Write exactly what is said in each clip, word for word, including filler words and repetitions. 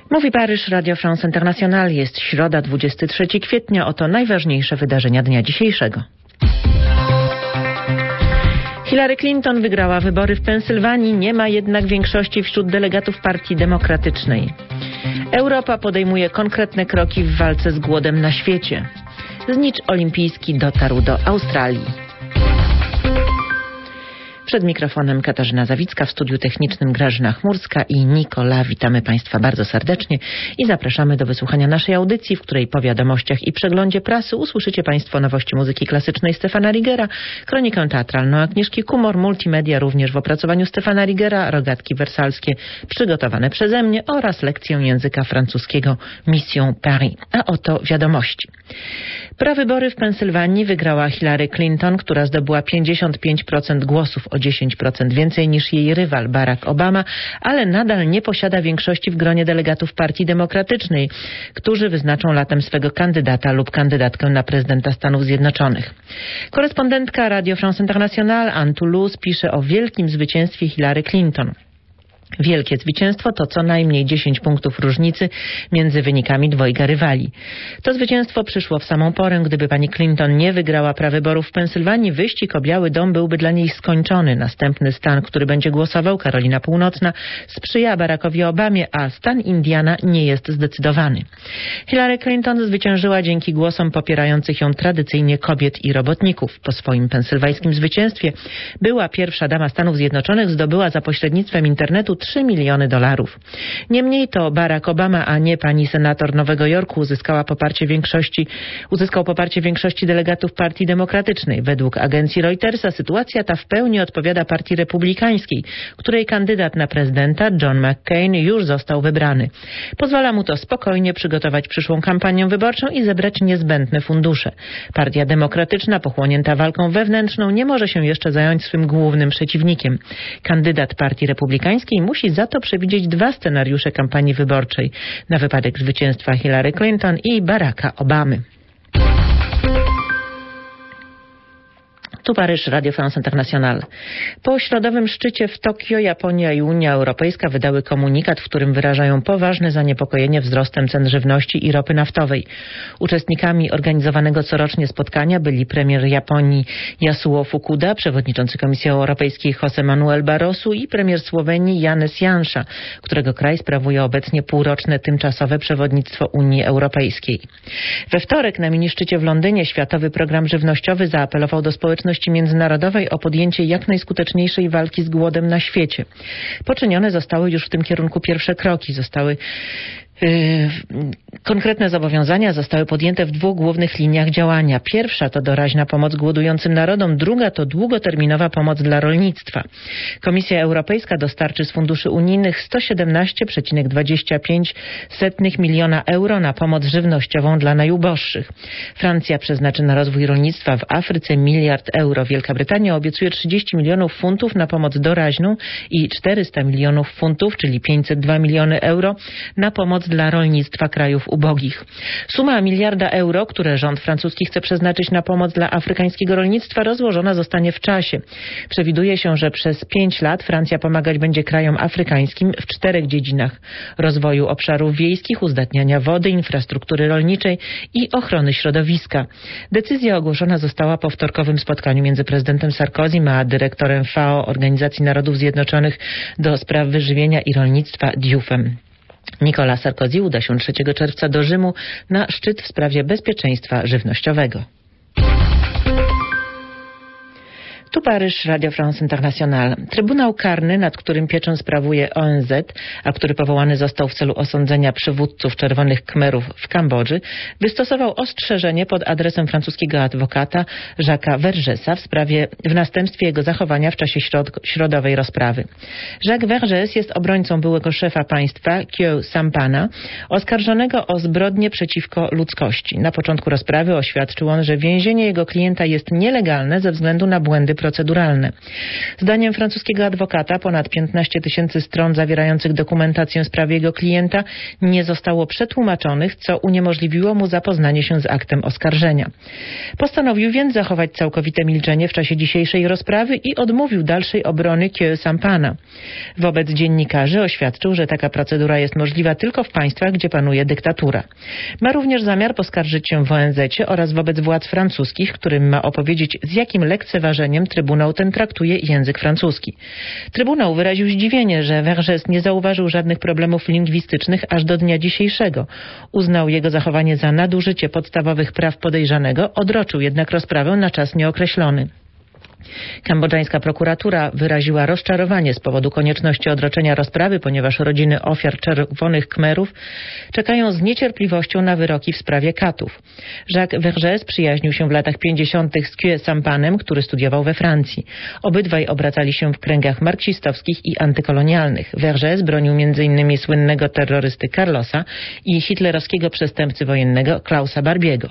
Mówi Paryż, Radio France International. Jest środa, dwudziestego trzeciego kwietnia. Oto najważniejsze wydarzenia dnia dzisiejszego. Hillary Clinton wygrała wybory w Pensylwanii, nie ma jednak większości wśród delegatów Partii Demokratycznej. Europa podejmuje konkretne kroki w walce z głodem na świecie. Znicz olimpijski dotarł do Australii. Przed mikrofonem Katarzyna Zawicka, w studiu technicznym Grażyna Chmurska i Nikola. Witamy Państwa bardzo serdecznie i zapraszamy do wysłuchania naszej audycji, w której po wiadomościach i przeglądzie prasy usłyszycie Państwo nowości muzyki klasycznej Stefana Rigera, kronikę teatralną Agnieszki Kumor, multimedia również w opracowaniu Stefana Rigera, rogatki wersalskie przygotowane przeze mnie oraz lekcję języka francuskiego Mission Paris. A oto wiadomości. Prawybory w Pensylwanii wygrała Hillary Clinton, która zdobyła pięćdziesiąt pięć procent głosów, o dziesięć procent więcej niż jej rywal Barack Obama, ale nadal nie posiada większości w gronie delegatów Partii Demokratycznej, którzy wyznaczą latem swego kandydata lub kandydatkę na prezydenta Stanów Zjednoczonych. Korespondentka Radio France International Anne Toulouse pisze o wielkim zwycięstwie Hillary Clinton. Wielkie zwycięstwo to co najmniej dziesięć punktów różnicy między wynikami dwojga rywali. To zwycięstwo przyszło w samą porę. Gdyby pani Clinton nie wygrała prawyborów w Pensylwanii, wyścig o Biały Dom byłby dla niej skończony. Następny stan, który będzie głosował, Karolina Północna, sprzyja Barackowi Obamie, a stan Indiana nie jest zdecydowany. Hillary Clinton zwyciężyła dzięki głosom popierających ją tradycyjnie kobiet i robotników. Po swoim pensylwańskim zwycięstwie była pierwsza dama Stanów Zjednoczonych, zdobyła za pośrednictwem internetu trzy miliony dolarów. Niemniej to Barack Obama, a nie pani senator Nowego Jorku uzyskała poparcie większości, uzyskał poparcie większości delegatów Partii Demokratycznej. Według agencji Reutersa sytuacja ta w pełni odpowiada Partii Republikańskiej, której kandydat na prezydenta John McCain już został wybrany. Pozwala mu to spokojnie przygotować przyszłą kampanię wyborczą i zebrać niezbędne fundusze. Partia Demokratyczna, pochłonięta walką wewnętrzną, nie może się jeszcze zająć swym głównym przeciwnikiem. Kandydat Partii Republikańskiej musi za to przewidzieć dwa scenariusze kampanii wyborczej na wypadek zwycięstwa Hillary Clinton i Baracka Obamy. Tu Paryż, Radio France International. Po środowym szczycie w Tokio Japonia i Unia Europejska wydały komunikat, w którym wyrażają poważne zaniepokojenie wzrostem cen żywności i ropy naftowej. Uczestnikami organizowanego corocznie spotkania byli premier Japonii Yasuo Fukuda, przewodniczący Komisji Europejskiej José Manuel Barroso i premier Słowenii Janez Janša, którego kraj sprawuje obecnie półroczne tymczasowe przewodnictwo Unii Europejskiej. We wtorek na mini-szczycie w Londynie Światowy Program Żywnościowy zaapelował do społeczności międzynarodowej o podjęcie jak najskuteczniejszej walki z głodem na świecie. Poczynione zostały już w tym kierunku pierwsze kroki. Zostały Yy, konkretne zobowiązania zostały podjęte w dwóch głównych liniach działania. Pierwsza to doraźna pomoc głodującym narodom, druga to długoterminowa pomoc dla rolnictwa. Komisja Europejska dostarczy z funduszy unijnych sto siedemnaście przecinek dwadzieścia pięć miliona euro na pomoc żywnościową dla najuboższych. Francja przeznaczy na rozwój rolnictwa w Afryce miliard euro. Wielka Brytania obiecuje trzydzieści milionów funtów na pomoc doraźną i czterysta milionów funtów, czyli pięćset dwa miliony euro, na pomoc dla rolnictwa krajów ubogich. Suma miliarda euro, które rząd francuski chce przeznaczyć na pomoc dla afrykańskiego rolnictwa, rozłożona zostanie w czasie. Przewiduje się, że przez pięć lat Francja pomagać będzie krajom afrykańskim w czterech dziedzinach: rozwoju obszarów wiejskich, uzdatniania wody, infrastruktury rolniczej i ochrony środowiska. Decyzja ogłoszona została po wtorkowym spotkaniu między prezydentem Sarkozym a dyrektorem F A O, Organizacji Narodów Zjednoczonych do spraw wyżywienia i rolnictwa, Dioufem. Nicolas Sarkozy uda się trzeciego czerwca do Rzymu na szczyt w sprawie bezpieczeństwa żywnościowego. Tu Paryż, Radio France International. Trybunał Karny, nad którym pieczę sprawuje O N Z, a który powołany został w celu osądzenia przywódców Czerwonych Khmerów w Kambodży, wystosował ostrzeżenie pod adresem francuskiego adwokata Jacques'a Vergesa w sprawie w następstwie jego zachowania w czasie środ- środowej rozprawy. Jacques Verges jest obrońcą byłego szefa państwa Khieu Sampana, oskarżonego o zbrodnie przeciwko ludzkości. Na początku rozprawy oświadczył on, że więzienie jego klienta jest nielegalne ze względu na błędy procesowe proceduralne. Zdaniem francuskiego adwokata ponad piętnaście tysięcy stron zawierających dokumentację w sprawie jego klienta nie zostało przetłumaczonych, co uniemożliwiło mu zapoznanie się z aktem oskarżenia. Postanowił więc zachować całkowite milczenie w czasie dzisiejszej rozprawy i odmówił dalszej obrony Khieu Sampana. Wobec dziennikarzy oświadczył, że taka procedura jest możliwa tylko w państwach, gdzie panuje dyktatura. Ma również zamiar poskarżyć się w O N Z-cie oraz wobec władz francuskich, którym ma opowiedzieć, z jakim lekceważeniem Trybunał ten traktuje język francuski. Trybunał wyraził zdziwienie, że Vergès nie zauważył żadnych problemów lingwistycznych aż do dnia dzisiejszego. Uznał jego zachowanie za nadużycie podstawowych praw podejrzanego, odroczył jednak rozprawę na czas nieokreślony. Kambodżańska prokuratura wyraziła rozczarowanie z powodu konieczności odroczenia rozprawy, ponieważ rodziny ofiar Czerwonych Khmerów czekają z niecierpliwością na wyroki w sprawie katów. Jacques Vergès przyjaźnił się w latach pięćdziesiątych z Khieu Sampanem, który studiował we Francji. Obydwaj obracali się w kręgach marksistowskich i antykolonialnych. Vergès bronił między innymi słynnego terrorysty Carlosa i hitlerowskiego przestępcy wojennego Klausa Barbiego.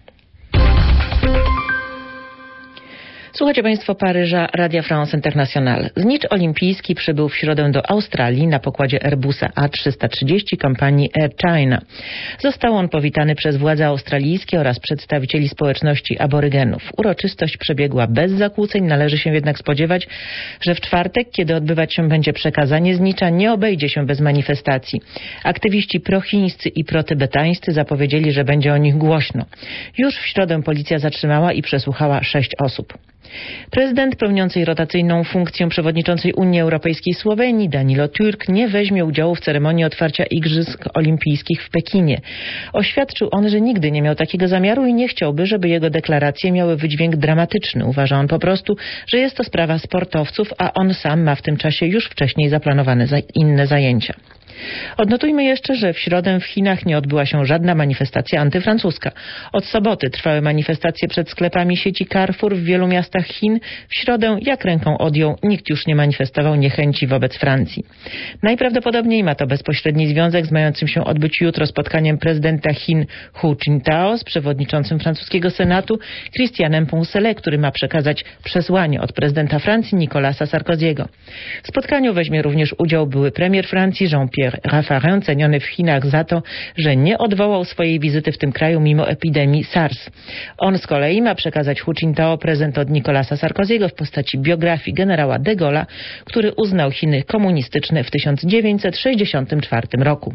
Słuchacie Państwo Paryża, Radia France International. Znicz olimpijski przybył w środę do Australii na pokładzie Airbusa A trzysta trzydzieści kompanii Air China. Został on powitany przez władze australijskie oraz przedstawicieli społeczności aborygenów. Uroczystość przebiegła bez zakłóceń, należy się jednak spodziewać, że w czwartek, kiedy odbywać się będzie przekazanie znicza, nie obejdzie się bez manifestacji. Aktywiści prochińscy i protybetańscy zapowiedzieli, że będzie o nich głośno. Już w środę policja zatrzymała i przesłuchała sześć osób. Prezydent pełniącej rotacyjną funkcję przewodniczącej Unii Europejskiej Słowenii, Danilo Türk, nie weźmie udziału w ceremonii otwarcia Igrzysk Olimpijskich w Pekinie. Oświadczył on, że nigdy nie miał takiego zamiaru i nie chciałby, żeby jego deklaracje miały wydźwięk dramatyczny. Uważa on po prostu, że jest to sprawa sportowców, a on sam ma w tym czasie już wcześniej zaplanowane za inne zajęcia. Odnotujmy jeszcze, że w środę w Chinach nie odbyła się żadna manifestacja antyfrancuska. Od soboty trwały manifestacje przed sklepami sieci Carrefour w wielu miastach Chin. W środę, jak ręką odjął, nikt już nie manifestował niechęci wobec Francji. Najprawdopodobniej ma to bezpośredni związek z mającym się odbyć jutro spotkaniem prezydenta Chin Hu Jintao z przewodniczącym francuskiego Senatu Christianem Poncelet, który ma przekazać przesłanie od prezydenta Francji Nicolasa Sarkozy'ego. W spotkaniu weźmie również udział były premier Francji Jean-Pierre Raffarin, ceniony w Chinach za to, że nie odwołał swojej wizyty w tym kraju mimo epidemii SARS. On z kolei ma przekazać Hu Jintao prezent od Nicolasa Sarkozy'ego w postaci biografii generała de Gaulle'a, który uznał Chiny komunistyczne w tysiąc dziewięćset sześćdziesiątym czwartym roku.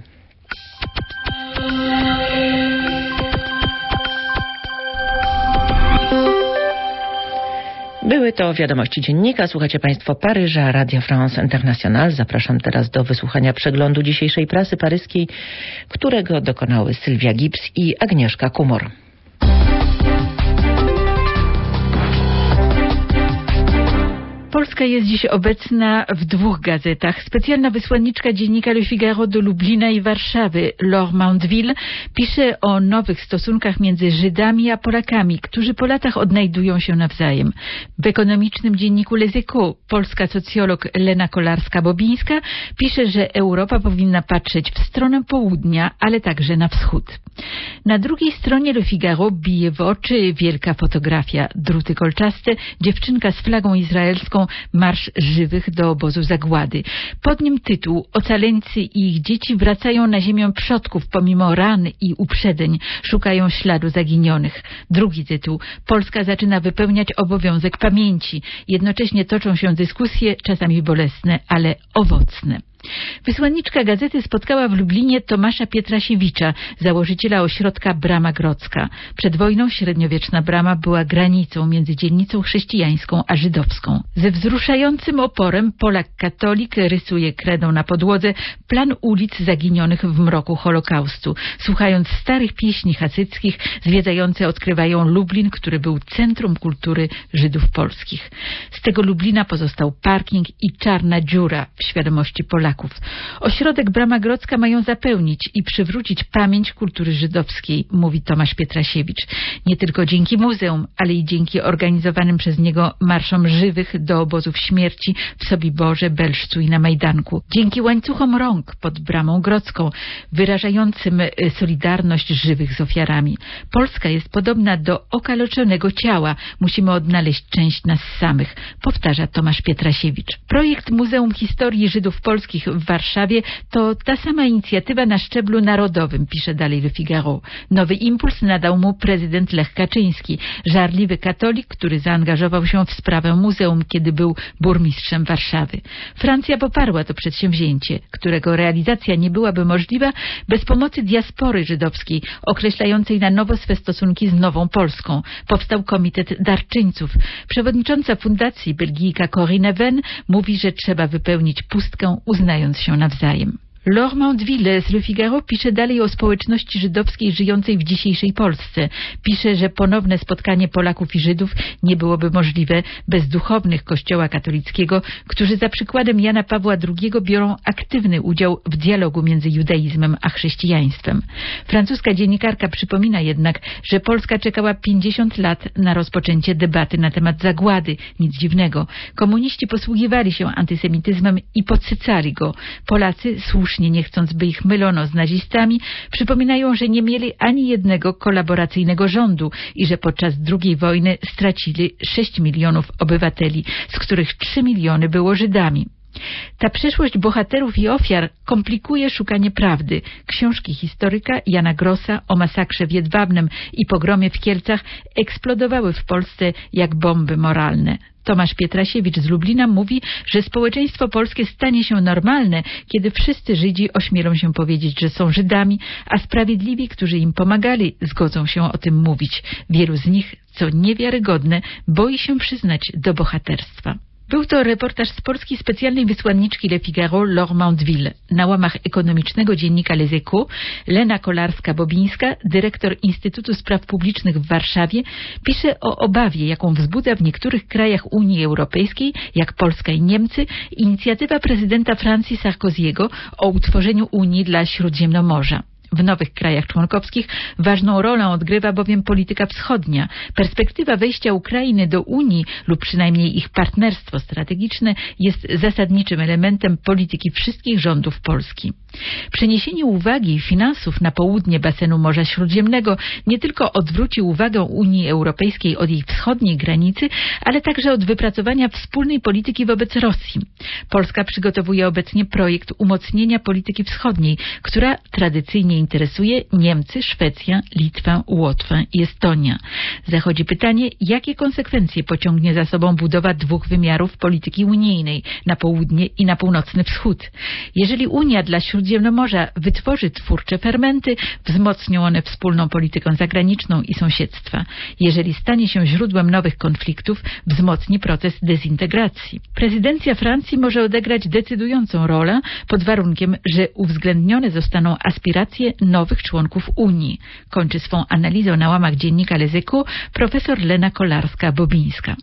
Były to wiadomości dziennika. Słuchacie Państwo Paryża, Radio France International. Zapraszam teraz do wysłuchania przeglądu dzisiejszej prasy paryskiej, którego dokonały Sylwia Gibbs i Agnieszka Kumor. Polska jest dziś obecna w dwóch gazetach. Specjalna wysłanniczka dziennika Le Figaro do Lublina i Warszawy, Laure Mandeville, pisze o nowych stosunkach między Żydami a Polakami, którzy po latach odnajdują się nawzajem. W ekonomicznym dzienniku Les Echos polska socjolog Lena Kolarska-Bobińska pisze, że Europa powinna patrzeć w stronę południa, ale także na wschód. Na drugiej stronie Le Figaro bije w oczy wielka fotografia, druty kolczaste, dziewczynka z flagą izraelską, marsz żywych do obozu zagłady. Pod nim tytuł: Ocaleńcy i ich dzieci wracają na ziemię przodków pomimo ran i uprzedzeń, szukają śladu zaginionych. Drugi tytuł: Polska zaczyna wypełniać obowiązek pamięci. Jednocześnie toczą się dyskusje, czasami bolesne, ale owocne. Wysłanniczka gazety spotkała w Lublinie Tomasza Pietrasiewicza, założyciela ośrodka Brama Grodzka. Przed wojną średniowieczna brama była granicą między dzielnicą chrześcijańską a żydowską. Ze wzruszającym oporem Polak katolik rysuje kredą na podłodze plan ulic zaginionych w mroku Holokaustu. Słuchając starych pieśni hasyckich, zwiedzający odkrywają Lublin, który był centrum kultury Żydów polskich. Z tego Lublina pozostał parking i czarna dziura w świadomości Polaków. Polaków. Ośrodek Brama Grodzka mają zapełnić i przywrócić pamięć kultury żydowskiej, mówi Tomasz Pietrasiewicz. Nie tylko dzięki muzeum, ale i dzięki organizowanym przez niego marszom żywych do obozów śmierci w Sobiborze, Belszcu i na Majdanku. Dzięki łańcuchom rąk pod Bramą Grodzką, wyrażającym solidarność żywych z ofiarami. Polska jest podobna do okaleczonego ciała. Musimy odnaleźć część nas samych, powtarza Tomasz Pietrasiewicz. Projekt Muzeum Historii Żydów Polskich w Warszawie to ta sama inicjatywa na szczeblu narodowym, pisze dalej Le Figaro. Nowy impuls nadał mu prezydent Lech Kaczyński, żarliwy katolik, który zaangażował się w sprawę muzeum, kiedy był burmistrzem Warszawy. Francja poparła to przedsięwzięcie, którego realizacja nie byłaby możliwa bez pomocy diaspory żydowskiej, określającej na nowo swe stosunki z Nową Polską. Powstał Komitet Darczyńców. Przewodnicząca fundacji, Belgijka Corinne Wen, mówi, że trzeba wypełnić pustkę, uznając się nawzajem. Laure Mandeville z Le Figaro pisze dalej o społeczności żydowskiej żyjącej w dzisiejszej Polsce. Pisze, że ponowne spotkanie Polaków i Żydów nie byłoby możliwe bez duchownych Kościoła katolickiego, którzy za przykładem Jana Pawła drugiego biorą aktywny udział w dialogu między judaizmem a chrześcijaństwem. Francuska dziennikarka przypomina jednak, że Polska czekała pięćdziesiąt lat na rozpoczęcie debaty na temat zagłady. Nic dziwnego. Komuniści posługiwali się antysemityzmem i podsycali go. Polacy, słusznie nie chcąc, by ich mylono z nazistami, przypominają, że nie mieli ani jednego kolaboracyjnego rządu i że podczas drugiej wojny stracili sześć milionów obywateli, z których trzy miliony było Żydami. Ta przeszłość bohaterów i ofiar komplikuje szukanie prawdy. Książki historyka Jana Grossa o masakrze w Jedwabnem i pogromie w Kielcach eksplodowały w Polsce jak bomby moralne. Tomasz Pietrasiewicz z Lublina mówi, że społeczeństwo polskie stanie się normalne, kiedy wszyscy Żydzi ośmielą się powiedzieć, że są Żydami, a sprawiedliwi, którzy im pomagali, zgodzą się o tym mówić. Wielu z nich, co niewiarygodne, boi się przyznać do bohaterstwa. Był to reportaż z polskiej specjalnej wysłanniczki Le Figaro Laure Mandeville. Na łamach ekonomicznego dziennika Les Echos Lena Kolarska-Bobińska, dyrektor Instytutu Spraw Publicznych w Warszawie, pisze o obawie, jaką wzbudza w niektórych krajach Unii Europejskiej, jak Polska i Niemcy, inicjatywa prezydenta Francji Sarkozy'ego o utworzeniu Unii dla Śródziemnomorza. W nowych krajach członkowskich ważną rolę odgrywa bowiem polityka wschodnia. Perspektywa wejścia Ukrainy do Unii lub przynajmniej ich partnerstwo strategiczne jest zasadniczym elementem polityki wszystkich rządów Polski. Przeniesienie uwagi finansów na południe basenu Morza Śródziemnego nie tylko odwróci uwagę Unii Europejskiej od jej wschodniej granicy, ale także od wypracowania wspólnej polityki wobec Rosji. Polska przygotowuje obecnie projekt umocnienia polityki wschodniej, która tradycyjnie interesuje Niemcy, Szwecja, Litwę, Łotwę i Estonia. Zachodzi pytanie, jakie konsekwencje pociągnie za sobą budowa dwóch wymiarów polityki unijnej na południe i na północny wschód. Jeżeli Unia dla Śródziemnomorza wytworzy twórcze fermenty, wzmocnią one wspólną politykę zagraniczną i sąsiedztwa. Jeżeli stanie się źródłem nowych konfliktów, wzmocni proces dezintegracji. Prezydencja Francji może odegrać decydującą rolę pod warunkiem, że uwzględnione zostaną aspiracje nowych członków Unii. Kończy swą analizą na łamach dziennika Les Echos profesor Lena Kolarska-Bobińska.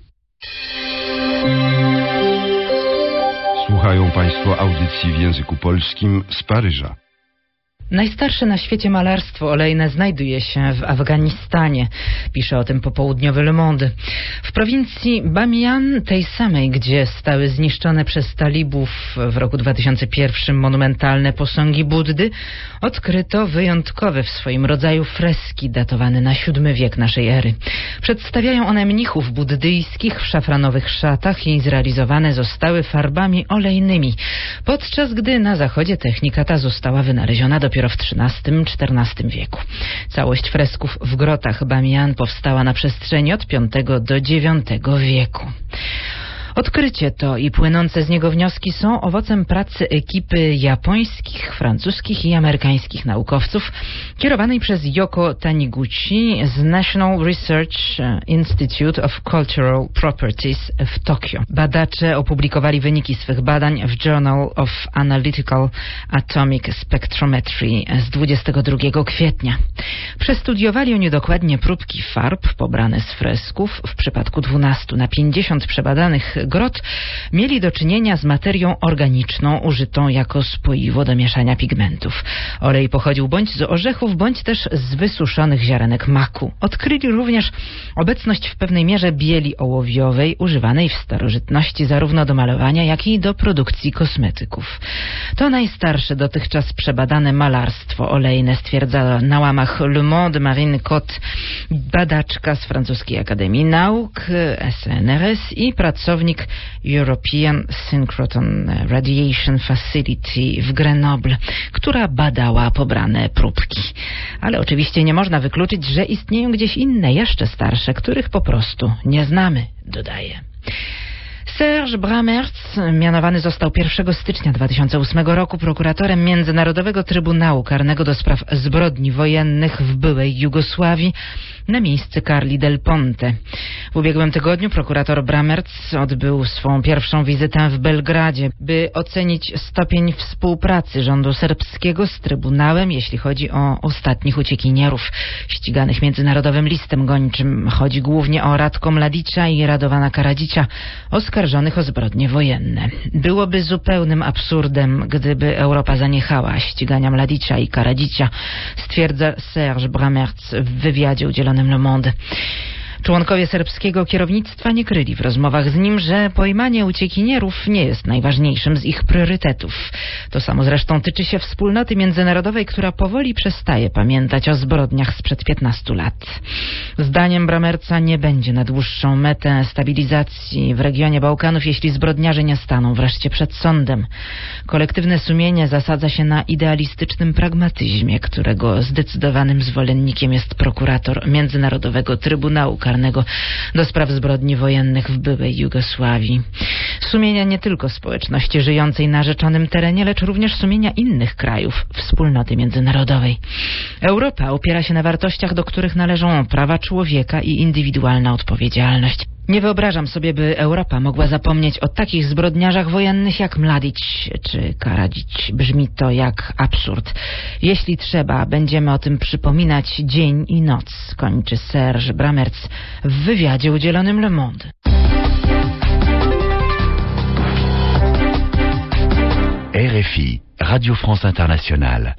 Słuchają Państwo audycji w języku polskim z Paryża. Najstarsze na świecie malarstwo olejne znajduje się w Afganistanie. Pisze o tym popołudniowy Le Monde. W prowincji Bamiyan, tej samej, gdzie stały zniszczone przez talibów w roku dwa tysiące pierwszym monumentalne posągi Buddy, odkryto wyjątkowe w swoim rodzaju freski datowane na siódmy wiek naszej ery. Przedstawiają one mnichów buddyjskich w szafranowych szatach i zrealizowane zostały farbami olejnymi, podczas gdy na zachodzie technika ta została wynaleziona dopiero w trzynastym czternastym wieku. Całość fresków w grotach Bamiyan powstała na przestrzeni od piątego do dziewiątego wieku. Odkrycie to i płynące z niego wnioski są owocem pracy ekipy japońskich, francuskich i amerykańskich naukowców kierowanej przez Yoko Taniguchi z National Research Institute of Cultural Properties w Tokio. Badacze opublikowali wyniki swych badań w Journal of Analytical Atomic Spectrometry z dwudziestego drugiego kwietnia. Przestudiowali oni dokładnie próbki farb pobrane z fresków. W przypadku dwunastu na pięćdziesiąt przebadanych grot, mieli do czynienia z materią organiczną użytą jako spoiwo do mieszania pigmentów. Olej pochodził bądź z orzechów, bądź też z wysuszonych ziarenek maku. Odkryli również obecność w pewnej mierze bieli ołowiowej, używanej w starożytności zarówno do malowania, jak i do produkcji kosmetyków. To najstarsze dotychczas przebadane malarstwo olejne, stwierdza na łamach Le Monde Marine Cotte, badaczka z francuskiej Akademii Nauk, S N R S i pracownik European Synchrotron Radiation Facility w Grenoble, która badała pobrane próbki. Ale oczywiście nie można wykluczyć, że istnieją gdzieś inne, jeszcze starsze, których po prostu nie znamy, dodaje. Serge Bramertz mianowany został pierwszego stycznia dwa tysiące ósmego roku prokuratorem Międzynarodowego Trybunału Karnego do spraw zbrodni wojennych w byłej Jugosławii na miejsce Carli Del Ponte. W ubiegłym tygodniu prokurator Bramertz odbył swą pierwszą wizytę w Belgradzie, by ocenić stopień współpracy rządu serbskiego z Trybunałem, jeśli chodzi o ostatnich uciekinierów ściganych międzynarodowym listem gończym. Chodzi głównie o Ratko Mladića i Radovana Karadzicia, oskarżonych o zbrodnie wojenne. Byłoby zupełnym absurdem, gdyby Europa zaniechała ścigania Mladića i Karadzicia, stwierdza Serge Bramertz w wywiadzie udzielonym Le Monde. Członkowie serbskiego kierownictwa nie kryli w rozmowach z nim, że pojmanie uciekinierów nie jest najważniejszym z ich priorytetów. To samo zresztą tyczy się wspólnoty międzynarodowej, która powoli przestaje pamiętać o zbrodniach sprzed piętnastu lat. Zdaniem Bramertza nie będzie na dłuższą metę stabilizacji w regionie Bałkanów, jeśli zbrodniarze nie staną wreszcie przed sądem. Kolektywne sumienie zasadza się na idealistycznym pragmatyzmie, którego zdecydowanym zwolennikiem jest prokurator Międzynarodowego Trybunału Karnego do spraw zbrodni wojennych w byłej Jugosławii. Sumienia nie tylko społeczności żyjącej na rzeczonym terenie, lecz również sumienia innych krajów wspólnoty międzynarodowej. Europa opiera się na wartościach, do których należą prawa człowieka i indywidualna odpowiedzialność. Nie wyobrażam sobie, by Europa mogła zapomnieć o takich zbrodniarzach wojennych jak Mladić czy Karadzić. Brzmi to jak absurd. Jeśli trzeba, będziemy o tym przypominać dzień i noc, kończy Serge Bramertz w wywiadzie udzielonym Le Monde. R F I, Radio France Internationale.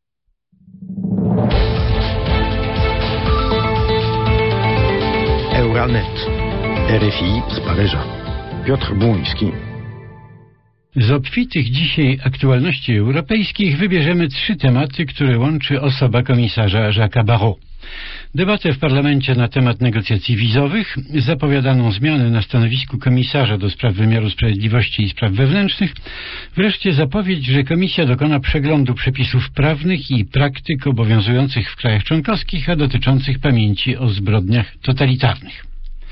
Euranet. R F I z Paryża. Piotr Błoński. Z obfitych dzisiaj aktualności europejskich wybierzemy trzy tematy, które łączy osoba komisarza Jacques'a Barrot. Debatę w parlamencie na temat negocjacji wizowych, zapowiadaną zmianę na stanowisku komisarza do spraw wymiaru sprawiedliwości i spraw wewnętrznych, wreszcie zapowiedź, że komisja dokona przeglądu przepisów prawnych i praktyk obowiązujących w krajach członkowskich, a dotyczących pamięci o zbrodniach totalitarnych.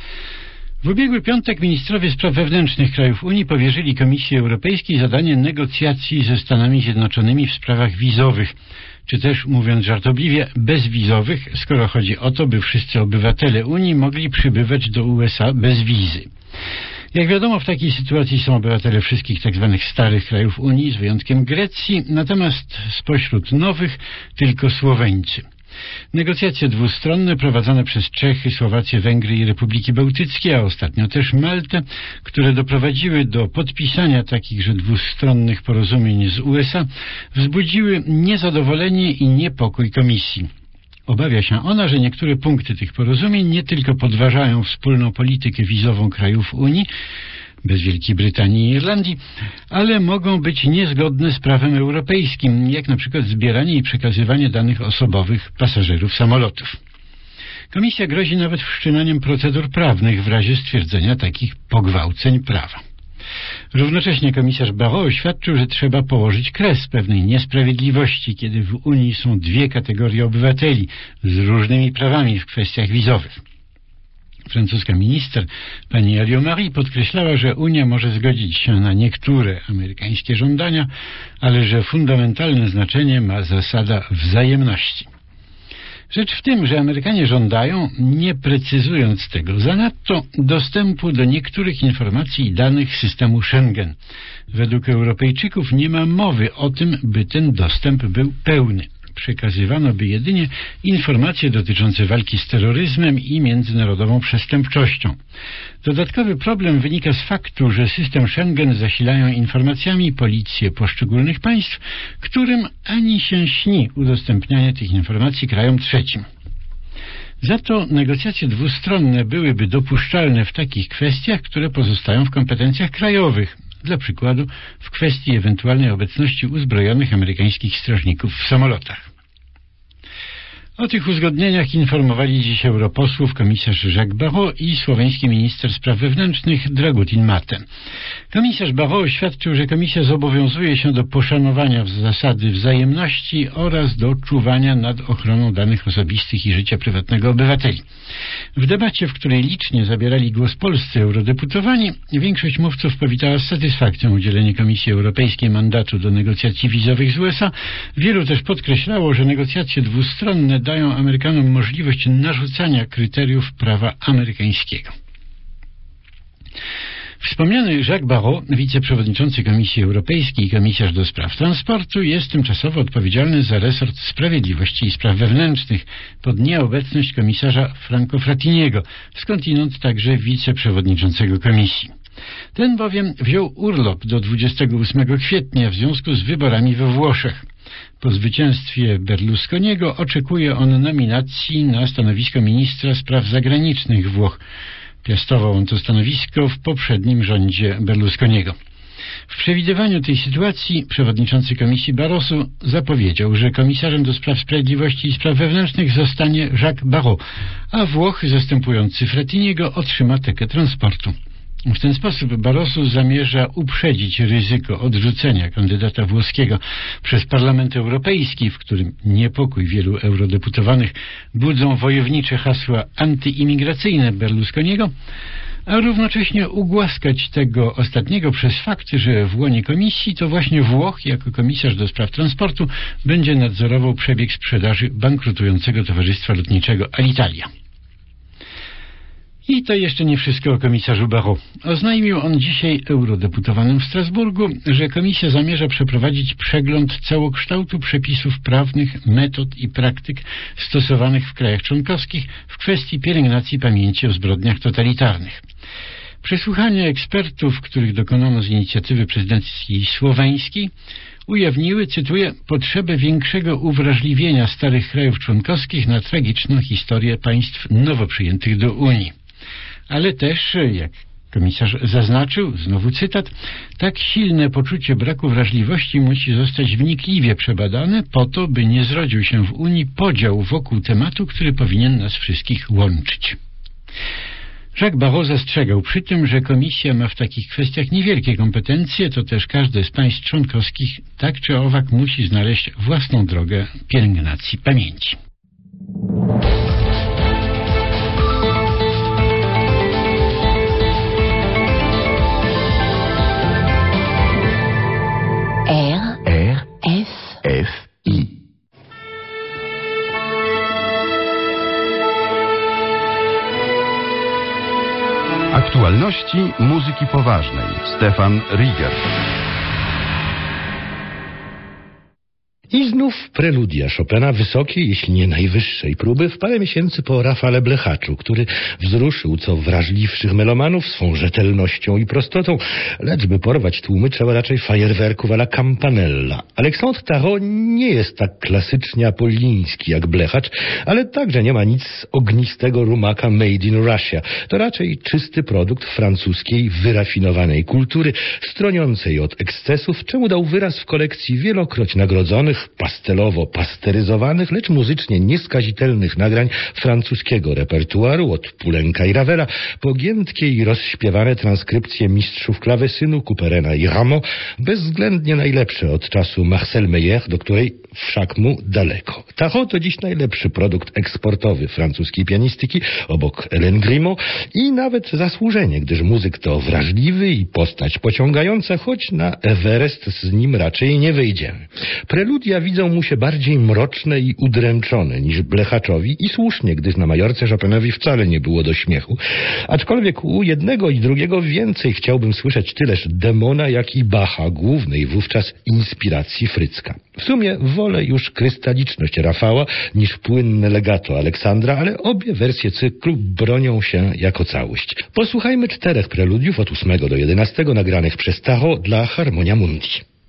W ubiegły piątek ministrowie spraw wewnętrznych krajów Unii powierzyli Komisji Europejskiej zadanie negocjacji ze Stanami Zjednoczonymi w sprawach wizowych, czy też, mówiąc żartobliwie, bezwizowych, skoro chodzi o to, by wszyscy obywatele Unii mogli przybywać do U S A bez wizy. Jak wiadomo, w takiej sytuacji są obywatele wszystkich tzw. starych krajów Unii, z wyjątkiem Grecji, natomiast spośród nowych tylko Słoweńcy. Negocjacje dwustronne prowadzone przez Czechy, Słowację, Węgry i Republiki Bałtyckie, a ostatnio też Maltę, które doprowadziły do podpisania takichże dwustronnych porozumień z U S A, wzbudziły niezadowolenie i niepokój Komisji. Obawia się ona, że niektóre punkty tych porozumień nie tylko podważają wspólną politykę wizową krajów Unii, bez Wielkiej Brytanii i Irlandii, ale mogą być niezgodne z prawem europejskim, jak na przykład zbieranie i przekazywanie danych osobowych pasażerów samolotów. Komisja grozi nawet wszczynaniem procedur prawnych w razie stwierdzenia takich pogwałceń prawa. Równocześnie komisarz Barrot oświadczył, że trzeba położyć kres pewnej niesprawiedliwości, kiedy w Unii są dwie kategorie obywateli z różnymi prawami w kwestiach wizowych. Francuska minister pani Alliot-Marie podkreślała, że Unia może zgodzić się na niektóre amerykańskie żądania, ale że fundamentalne znaczenie ma zasada wzajemności. Rzecz w tym, że Amerykanie żądają, nie precyzując tego zanadto, dostępu do niektórych informacji i danych systemu Schengen. Według Europejczyków nie ma mowy o tym, by ten dostęp był pełny. przekazywano by jedynie informacje dotyczące walki z terroryzmem i międzynarodową przestępczością. Dodatkowy problem wynika z faktu, że system Schengen zasilają informacjami policje poszczególnych państw, którym ani się śni udostępnianie tych informacji krajom trzecim. Za to negocjacje dwustronne byłyby dopuszczalne w takich kwestiach, które pozostają w kompetencjach krajowych, dla przykładu w kwestii ewentualnej obecności uzbrojonych amerykańskich strażników w samolotach. O tych uzgodnieniach informowali dziś europosłów komisarz Jacques Barrot i słoweński minister spraw wewnętrznych Dragutin Mate. Komisarz Barrot oświadczył, że komisja zobowiązuje się do poszanowania zasady wzajemności oraz do czuwania nad ochroną danych osobistych i życia prywatnego obywateli. W debacie, w której licznie zabierali głos polscy eurodeputowani, większość mówców powitała z satysfakcją udzielenie Komisji Europejskiej mandatu do negocjacji wizowych z U S A. Wielu też podkreślało, że negocjacje dwustronne dają Amerykanom możliwość narzucania kryteriów prawa amerykańskiego. Wspomniany Jacques Barrot, wiceprzewodniczący Komisji Europejskiej i komisarz do spraw transportu, jest tymczasowo odpowiedzialny za resort sprawiedliwości i spraw wewnętrznych pod nieobecność komisarza Franco Frattiniego, skądinąd także wiceprzewodniczącego komisji. Ten bowiem wziął urlop do dwudziestego ósmego kwietnia w związku z wyborami we Włoszech. Po zwycięstwie Berlusconiego oczekuje on nominacji na stanowisko ministra spraw zagranicznych Włoch. Piastował on to stanowisko w poprzednim rządzie Berlusconiego. W przewidywaniu tej sytuacji przewodniczący Komisji Barroso zapowiedział, że komisarzem do spraw sprawiedliwości i spraw wewnętrznych zostanie Jacques Barrot, a Włochy zastępujący Frattiniego otrzyma tekę transportu. W ten sposób Barroso zamierza uprzedzić ryzyko odrzucenia kandydata włoskiego przez Parlament Europejski, w którym niepokój wielu eurodeputowanych budzą wojownicze hasła antyimigracyjne Berlusconiego, a równocześnie ugłaskać tego ostatniego przez fakt, że w łonie komisji to właśnie Włoch jako komisarz do spraw transportu będzie nadzorował przebieg sprzedaży bankrutującego towarzystwa lotniczego Alitalia. I to jeszcze nie wszystko o komisarzu Barrot. Oznajmił on dzisiaj eurodeputowanym w Strasburgu, że komisja zamierza przeprowadzić przegląd całokształtu przepisów prawnych, metod i praktyk stosowanych w krajach członkowskich w kwestii pielęgnacji pamięci o zbrodniach totalitarnych. Przesłuchania ekspertów, których dokonano z inicjatywy prezydencji słoweńskiej, ujawniły, cytuję, potrzebę większego uwrażliwienia starych krajów członkowskich na tragiczną historię państw nowo przyjętych do Unii. Ale też, jak komisarz zaznaczył, znowu cytat, tak silne poczucie braku wrażliwości musi zostać wnikliwie przebadane po to, by nie zrodził się w Unii podział wokół tematu, który powinien nas wszystkich łączyć. Jacques Barrot zastrzegał przy tym, że komisja ma w takich kwestiach niewielkie kompetencje, to też każde z państw członkowskich tak czy owak musi znaleźć własną drogę pielęgnacji pamięci. R. R. F. F. I. Aktualności muzyki poważnej. Stefan Rieger. I znów preludia Chopina wysokiej, jeśli nie najwyższej próby, w parę miesięcy po Rafale Blechaczu, który wzruszył co wrażliwszych melomanów swą rzetelnością i prostotą, lecz by porwać tłumy trzeba raczej fajerwerków a la Campanella. Alexandre Tarot nie jest tak klasycznie apoliński jak Blechacz, ale także nie ma nic ognistego rumaka made in Russia. To raczej czysty produkt francuskiej, wyrafinowanej kultury, stroniącej od ekscesów, czemu dał wyraz w kolekcji wielokroć nagrodzonych, pastelowo pasteryzowanych, lecz muzycznie nieskazitelnych nagrań francuskiego repertuaru od Poulenca i Ravela po giętkie i rozśpiewane transkrypcje mistrzów klawesynu Couperena i Rameau, bezwzględnie najlepsze od czasu Marcel Meyer, do której wszak mu daleko. Tarot to dziś najlepszy produkt eksportowy francuskiej pianistyki, obok Hélène Grimaud, i nawet zasłużenie, gdyż muzyk to wrażliwy i postać pociągająca, choć na Everest z nim raczej nie wyjdziemy. Preludia preludia widzą mu się bardziej mroczne i udręczone niż Blechaczowi i słusznie, gdyż na Majorce Chopinowi wcale nie było do śmiechu. Aczkolwiek u jednego i drugiego więcej chciałbym słyszeć tyleż Demona, jak i Bacha, głównej wówczas inspiracji Frycka. W sumie wolę już krystaliczność Rafała niż płynne legato Aleksandra, ale obie wersje cyklu bronią się jako całość. Posłuchajmy czterech preludiów od ósmego do jedenastego nagranych przez Tacho dla Harmonia Mundi.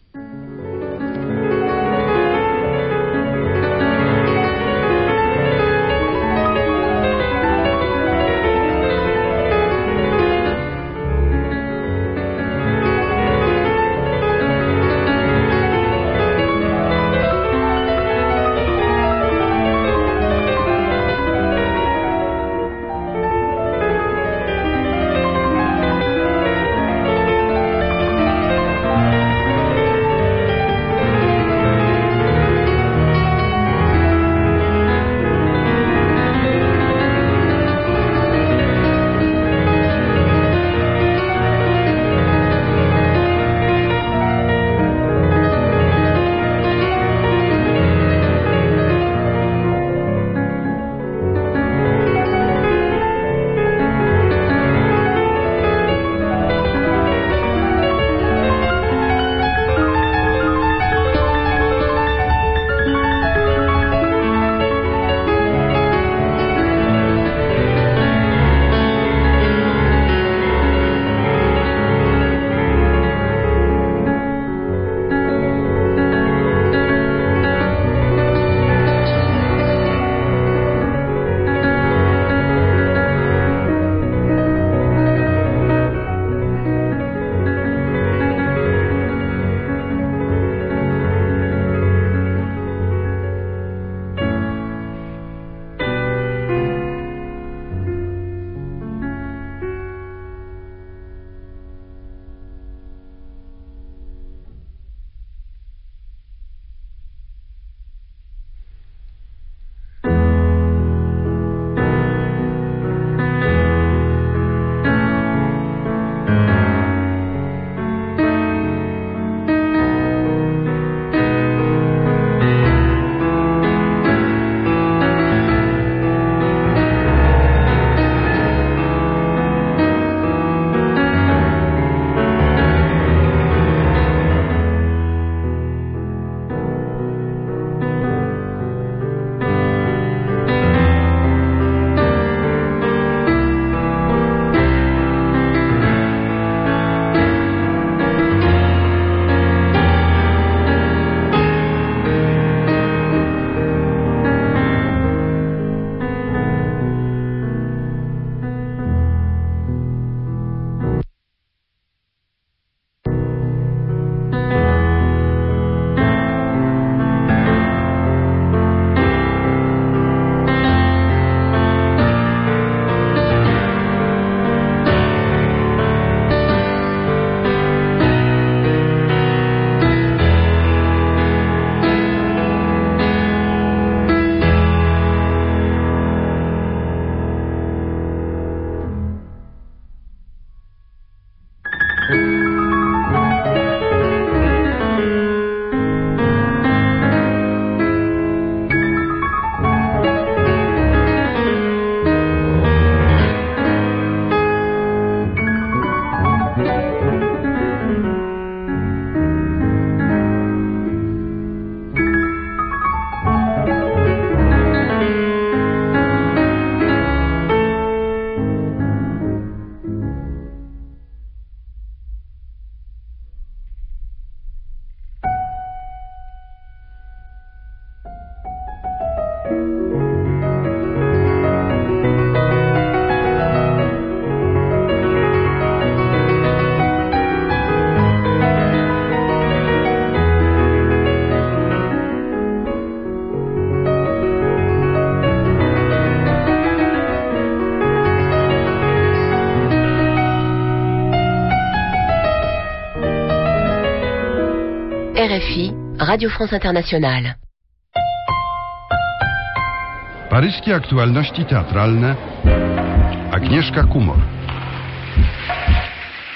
R F I, Radio France Internationale. Paryskie aktualności teatralne. Agnieszka Kumor.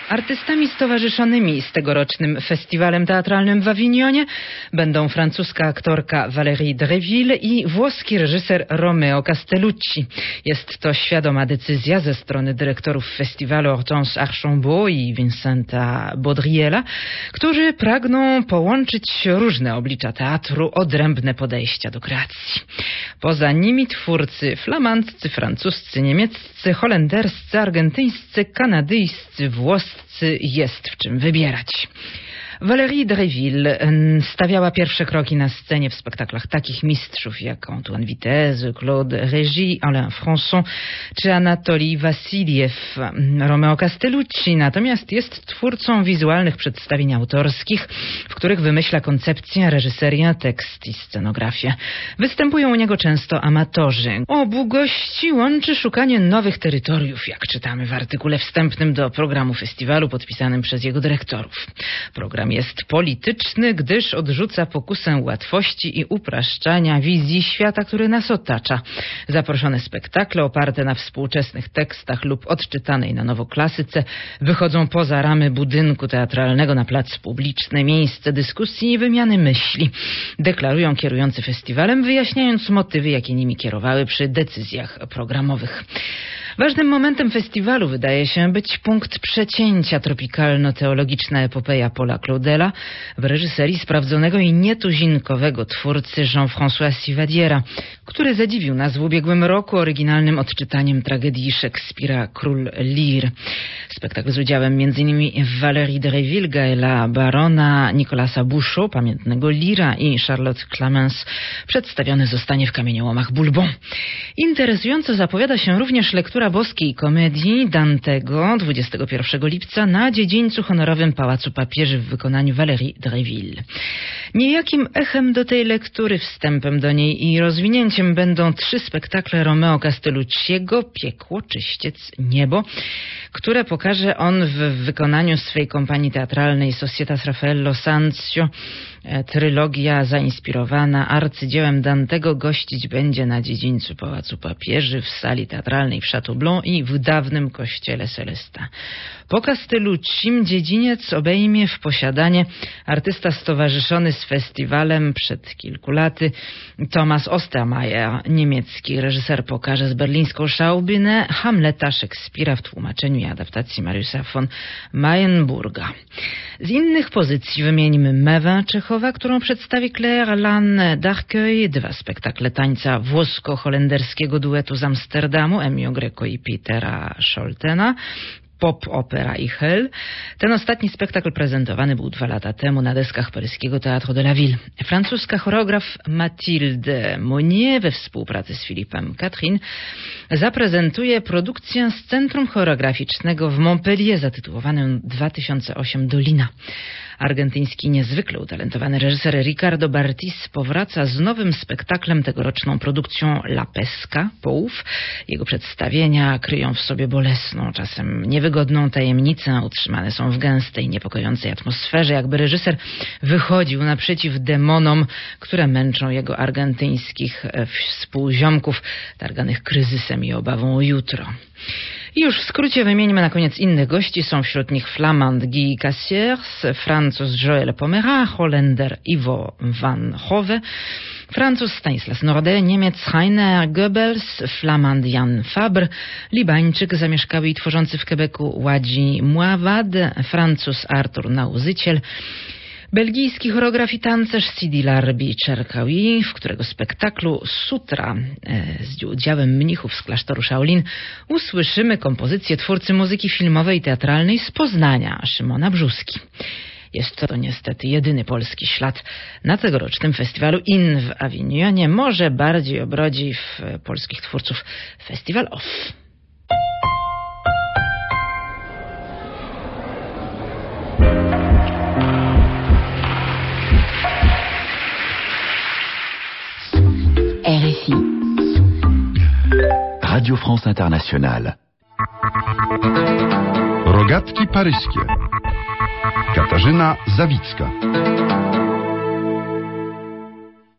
Artystami stowarzyszonymi z tegorocznym festiwalem teatralnym w Awinionie będą francuska aktorka Valérie Dreville i włoski reżyser Romeo Castellucci. Jest to świadoma decyzja ze strony dyrektorów festiwalu Hortense Archambault i Vincenta Baudriela, którzy pragną połączyć różne oblicza teatru, odrębne podejścia do kreacji. Poza nimi twórcy flamandzcy, francuscy, niemieccy, holenderscy, argentyńscy, kanadyjscy, włoscy, jest w czym wybierać. Valérie Dreville stawiała pierwsze kroki na scenie w spektaklach takich mistrzów jak Antoine Vitesse, Claude Régis, Alain Françon czy Anatoli Wasiliew. Romeo Castellucci natomiast jest twórcą wizualnych przedstawień autorskich, w których wymyśla koncepcję, reżyserię, tekst i scenografię. Występują u niego często amatorzy. Obu gości łączy szukanie nowych terytoriów, jak czytamy w artykule wstępnym do programu festiwalu podpisanym przez jego dyrektorów. Program jest polityczny, gdyż odrzuca pokusę łatwości i upraszczania wizji świata, który nas otacza. Zaproszone spektakle oparte na współczesnych tekstach lub odczytanej na nowo klasyce wychodzą poza ramy budynku teatralnego na plac publiczny, miejsce dyskusji i wymiany myśli. Deklarują kierujący festiwalem, wyjaśniając motywy, jakie nimi kierowały przy decyzjach programowych. Ważnym momentem festiwalu wydaje się być punkt przecięcia tropikalno-teologiczna epopeja Paula Claudela w reżyserii sprawdzonego i nietuzinkowego twórcy Jean-François Sivadiera, który zadziwił nas w ubiegłym roku oryginalnym odczytaniem tragedii Szekspira Król Lear. Spektakl z udziałem m.in. Valérie Dreville, Gaëla Barona, Nicolasa Bouchot, pamiętnego Leara i Charlotte Clemens przedstawiony zostanie w Kamieniołomach Bourbon. Interesująco zapowiada się również lektura boskiej komedii Dantego dwudziestego pierwszego lipca na dziedzińcu honorowym Pałacu Papieży w wykonaniu Valérie Dreville. Niejakim echem do tej lektury, wstępem do niej i rozwinięciem będą trzy spektakle Romeo Castellucciego, Piekło, Czyściec, Niebo, które pokaże on w wykonaniu swej kompanii teatralnej Societas Raffaello Sanzio. Trylogia zainspirowana arcydziełem Dantego gościć będzie na dziedzińcu Pałacu Papieży, w sali teatralnej w Chateaubriand i w dawnym kościele Celestin. Po Castelluccim dziedziniec obejmie w posiadanie artysta stowarzyszony z festiwalem przed kilku laty Thomas Ostermayer. Niemiecki reżyser pokaże z berlińską Schaubühne Hamleta Szekspira w tłumaczeniu i adaptacji Mariusza von Mayenburga. Z innych pozycji wymienimy Mewę Czechowa, którą przedstawi Claire Lanne d'Arcueil, dwa spektakle tańca włosko-holenderskiego duetu z Amsterdamu, Ennio Greco i Petera Scholtena, Pop, opera i Hell. Ten ostatni spektakl prezentowany był dwa lata temu na deskach paryskiego Théâtre de la Ville. Francuska choreograf Mathilde Monnier we współpracy z Philippem Catherine zaprezentuje produkcję z Centrum Choreograficznego w Montpellier zatytułowaną dwa tysiące osiem Dolina. Argentyński niezwykle utalentowany reżyser Ricardo Bartis powraca z nowym spektaklem, tegoroczną produkcją La Pesca, Połów. Jego przedstawienia kryją w sobie bolesną, czasem niewygodną tajemnicę, utrzymane są w gęstej, niepokojącej atmosferze, jakby reżyser wychodził naprzeciw demonom, które męczą jego argentyńskich współziomków, targanych kryzysem i obawą o jutro. I już w skrócie wymieńmy na koniec innych gości. Są wśród nich Flamand Guy Cassiers, Francuz Joël Pomera, Holender Ivo van Hove, Francuz Stanislas Nordet, Niemiec Heiner Goebbels, Flamand Jan Fabre, Libańczyk zamieszkały i tworzący w Quebecu Ładzi Muawad, Francuz Artur Nauzyciel, belgijski choreograf i tancerz Sidi Larbi Cherkaoui, w którego spektaklu Sutra e, z udziałem mnichów z klasztoru Shaolin usłyszymy kompozycję twórcy muzyki filmowej i teatralnej z Poznania, Szymona Brzuski. Jest to niestety jedyny polski ślad na tegorocznym festiwalu I N w Awinionie. Może bardziej obrodzi w polskich twórców Festiwal Off. R F I. Radio France Internationale. Rogatki paryskie. Katarzyna Zawicka.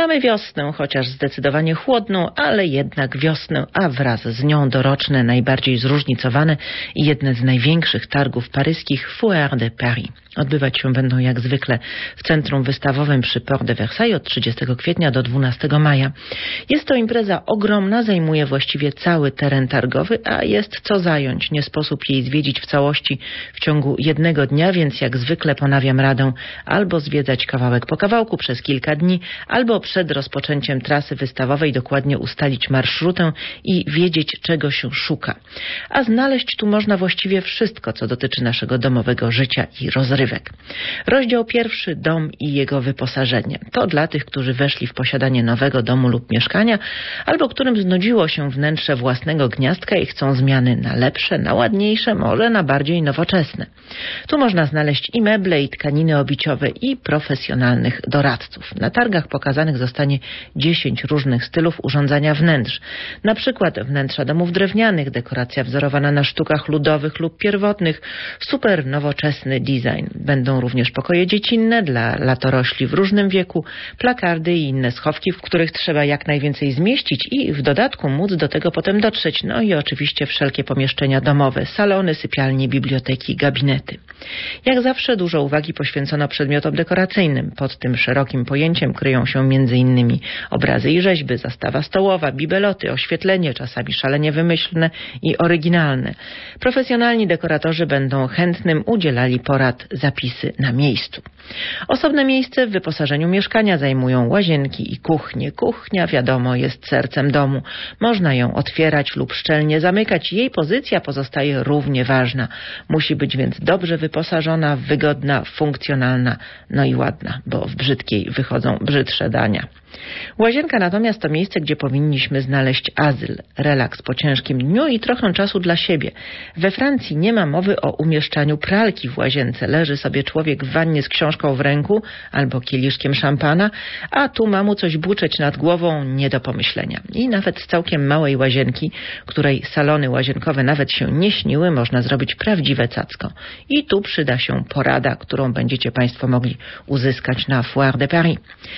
Mamy wiosnę, chociaż zdecydowanie chłodną, ale jednak wiosnę, a wraz z nią doroczne, najbardziej zróżnicowane i jedne z największych targów paryskich Foire de Paris. Odbywać się będą jak zwykle w centrum wystawowym przy Port de Versailles od trzydziestego kwietnia do dwunastego maja. Jest to impreza ogromna, zajmuje właściwie cały teren targowy, a jest co zająć. Nie sposób jej zwiedzić w całości w ciągu jednego dnia, więc jak zwykle ponawiam radę albo zwiedzać kawałek po kawałku przez kilka dni, albo przed rozpoczęciem trasy wystawowej dokładnie ustalić marszrutę i wiedzieć, czego się szuka. A znaleźć tu można właściwie wszystko, co dotyczy naszego domowego życia i rozrywek. Rozdział pierwszy. Dom i jego wyposażenie. To dla tych, którzy weszli w posiadanie nowego domu lub mieszkania, albo którym znudziło się wnętrze własnego gniazdka i chcą zmiany na lepsze, na ładniejsze, może na bardziej nowoczesne. Tu można znaleźć i meble, i tkaniny obiciowe, i profesjonalnych doradców. Na targach pokazanych zostanie dziesięć różnych stylów urządzania wnętrz. Na przykład wnętrza domów drewnianych, dekoracja wzorowana na sztukach ludowych lub pierwotnych, super nowoczesny design. Będą również pokoje dziecinne dla latorośli w różnym wieku, plakardy i inne schowki, w których trzeba jak najwięcej zmieścić i w dodatku móc do tego potem dotrzeć. No i oczywiście wszelkie pomieszczenia domowe, salony, sypialnie, biblioteki, gabinety. Jak zawsze dużo uwagi poświęcono przedmiotom dekoracyjnym. Pod tym szerokim pojęciem kryją się między innymi obrazy i rzeźby, zastawa stołowa, bibeloty, oświetlenie, czasami szalenie wymyślne i oryginalne. Profesjonalni dekoratorzy będą chętnym udzielali porad, zapisy na miejscu. Osobne miejsce w wyposażeniu mieszkania zajmują łazienki i kuchnie. Kuchnia, wiadomo, jest sercem domu. Można ją otwierać lub szczelnie zamykać. Jej pozycja pozostaje równie ważna. Musi być więc dobrze wyposażona, wygodna, funkcjonalna, no i ładna, bo w brzydkiej wychodzą brzydsze dania. Łazienka natomiast to miejsce, gdzie powinniśmy znaleźć azyl, relaks po ciężkim dniu i trochę czasu dla siebie. We Francji nie ma mowy o umieszczaniu pralki w łazience. Leży sobie człowiek w wannie z książką w ręku albo kieliszkiem szampana, a tu ma mu coś buczeć nad głową, nie do pomyślenia. I nawet z całkiem małej łazienki, której salony łazienkowe nawet się nie śniły, można zrobić prawdziwe cacko. I tu przyda się porada, którą będziecie Państwo mogli uzyskać na Foire de Paris.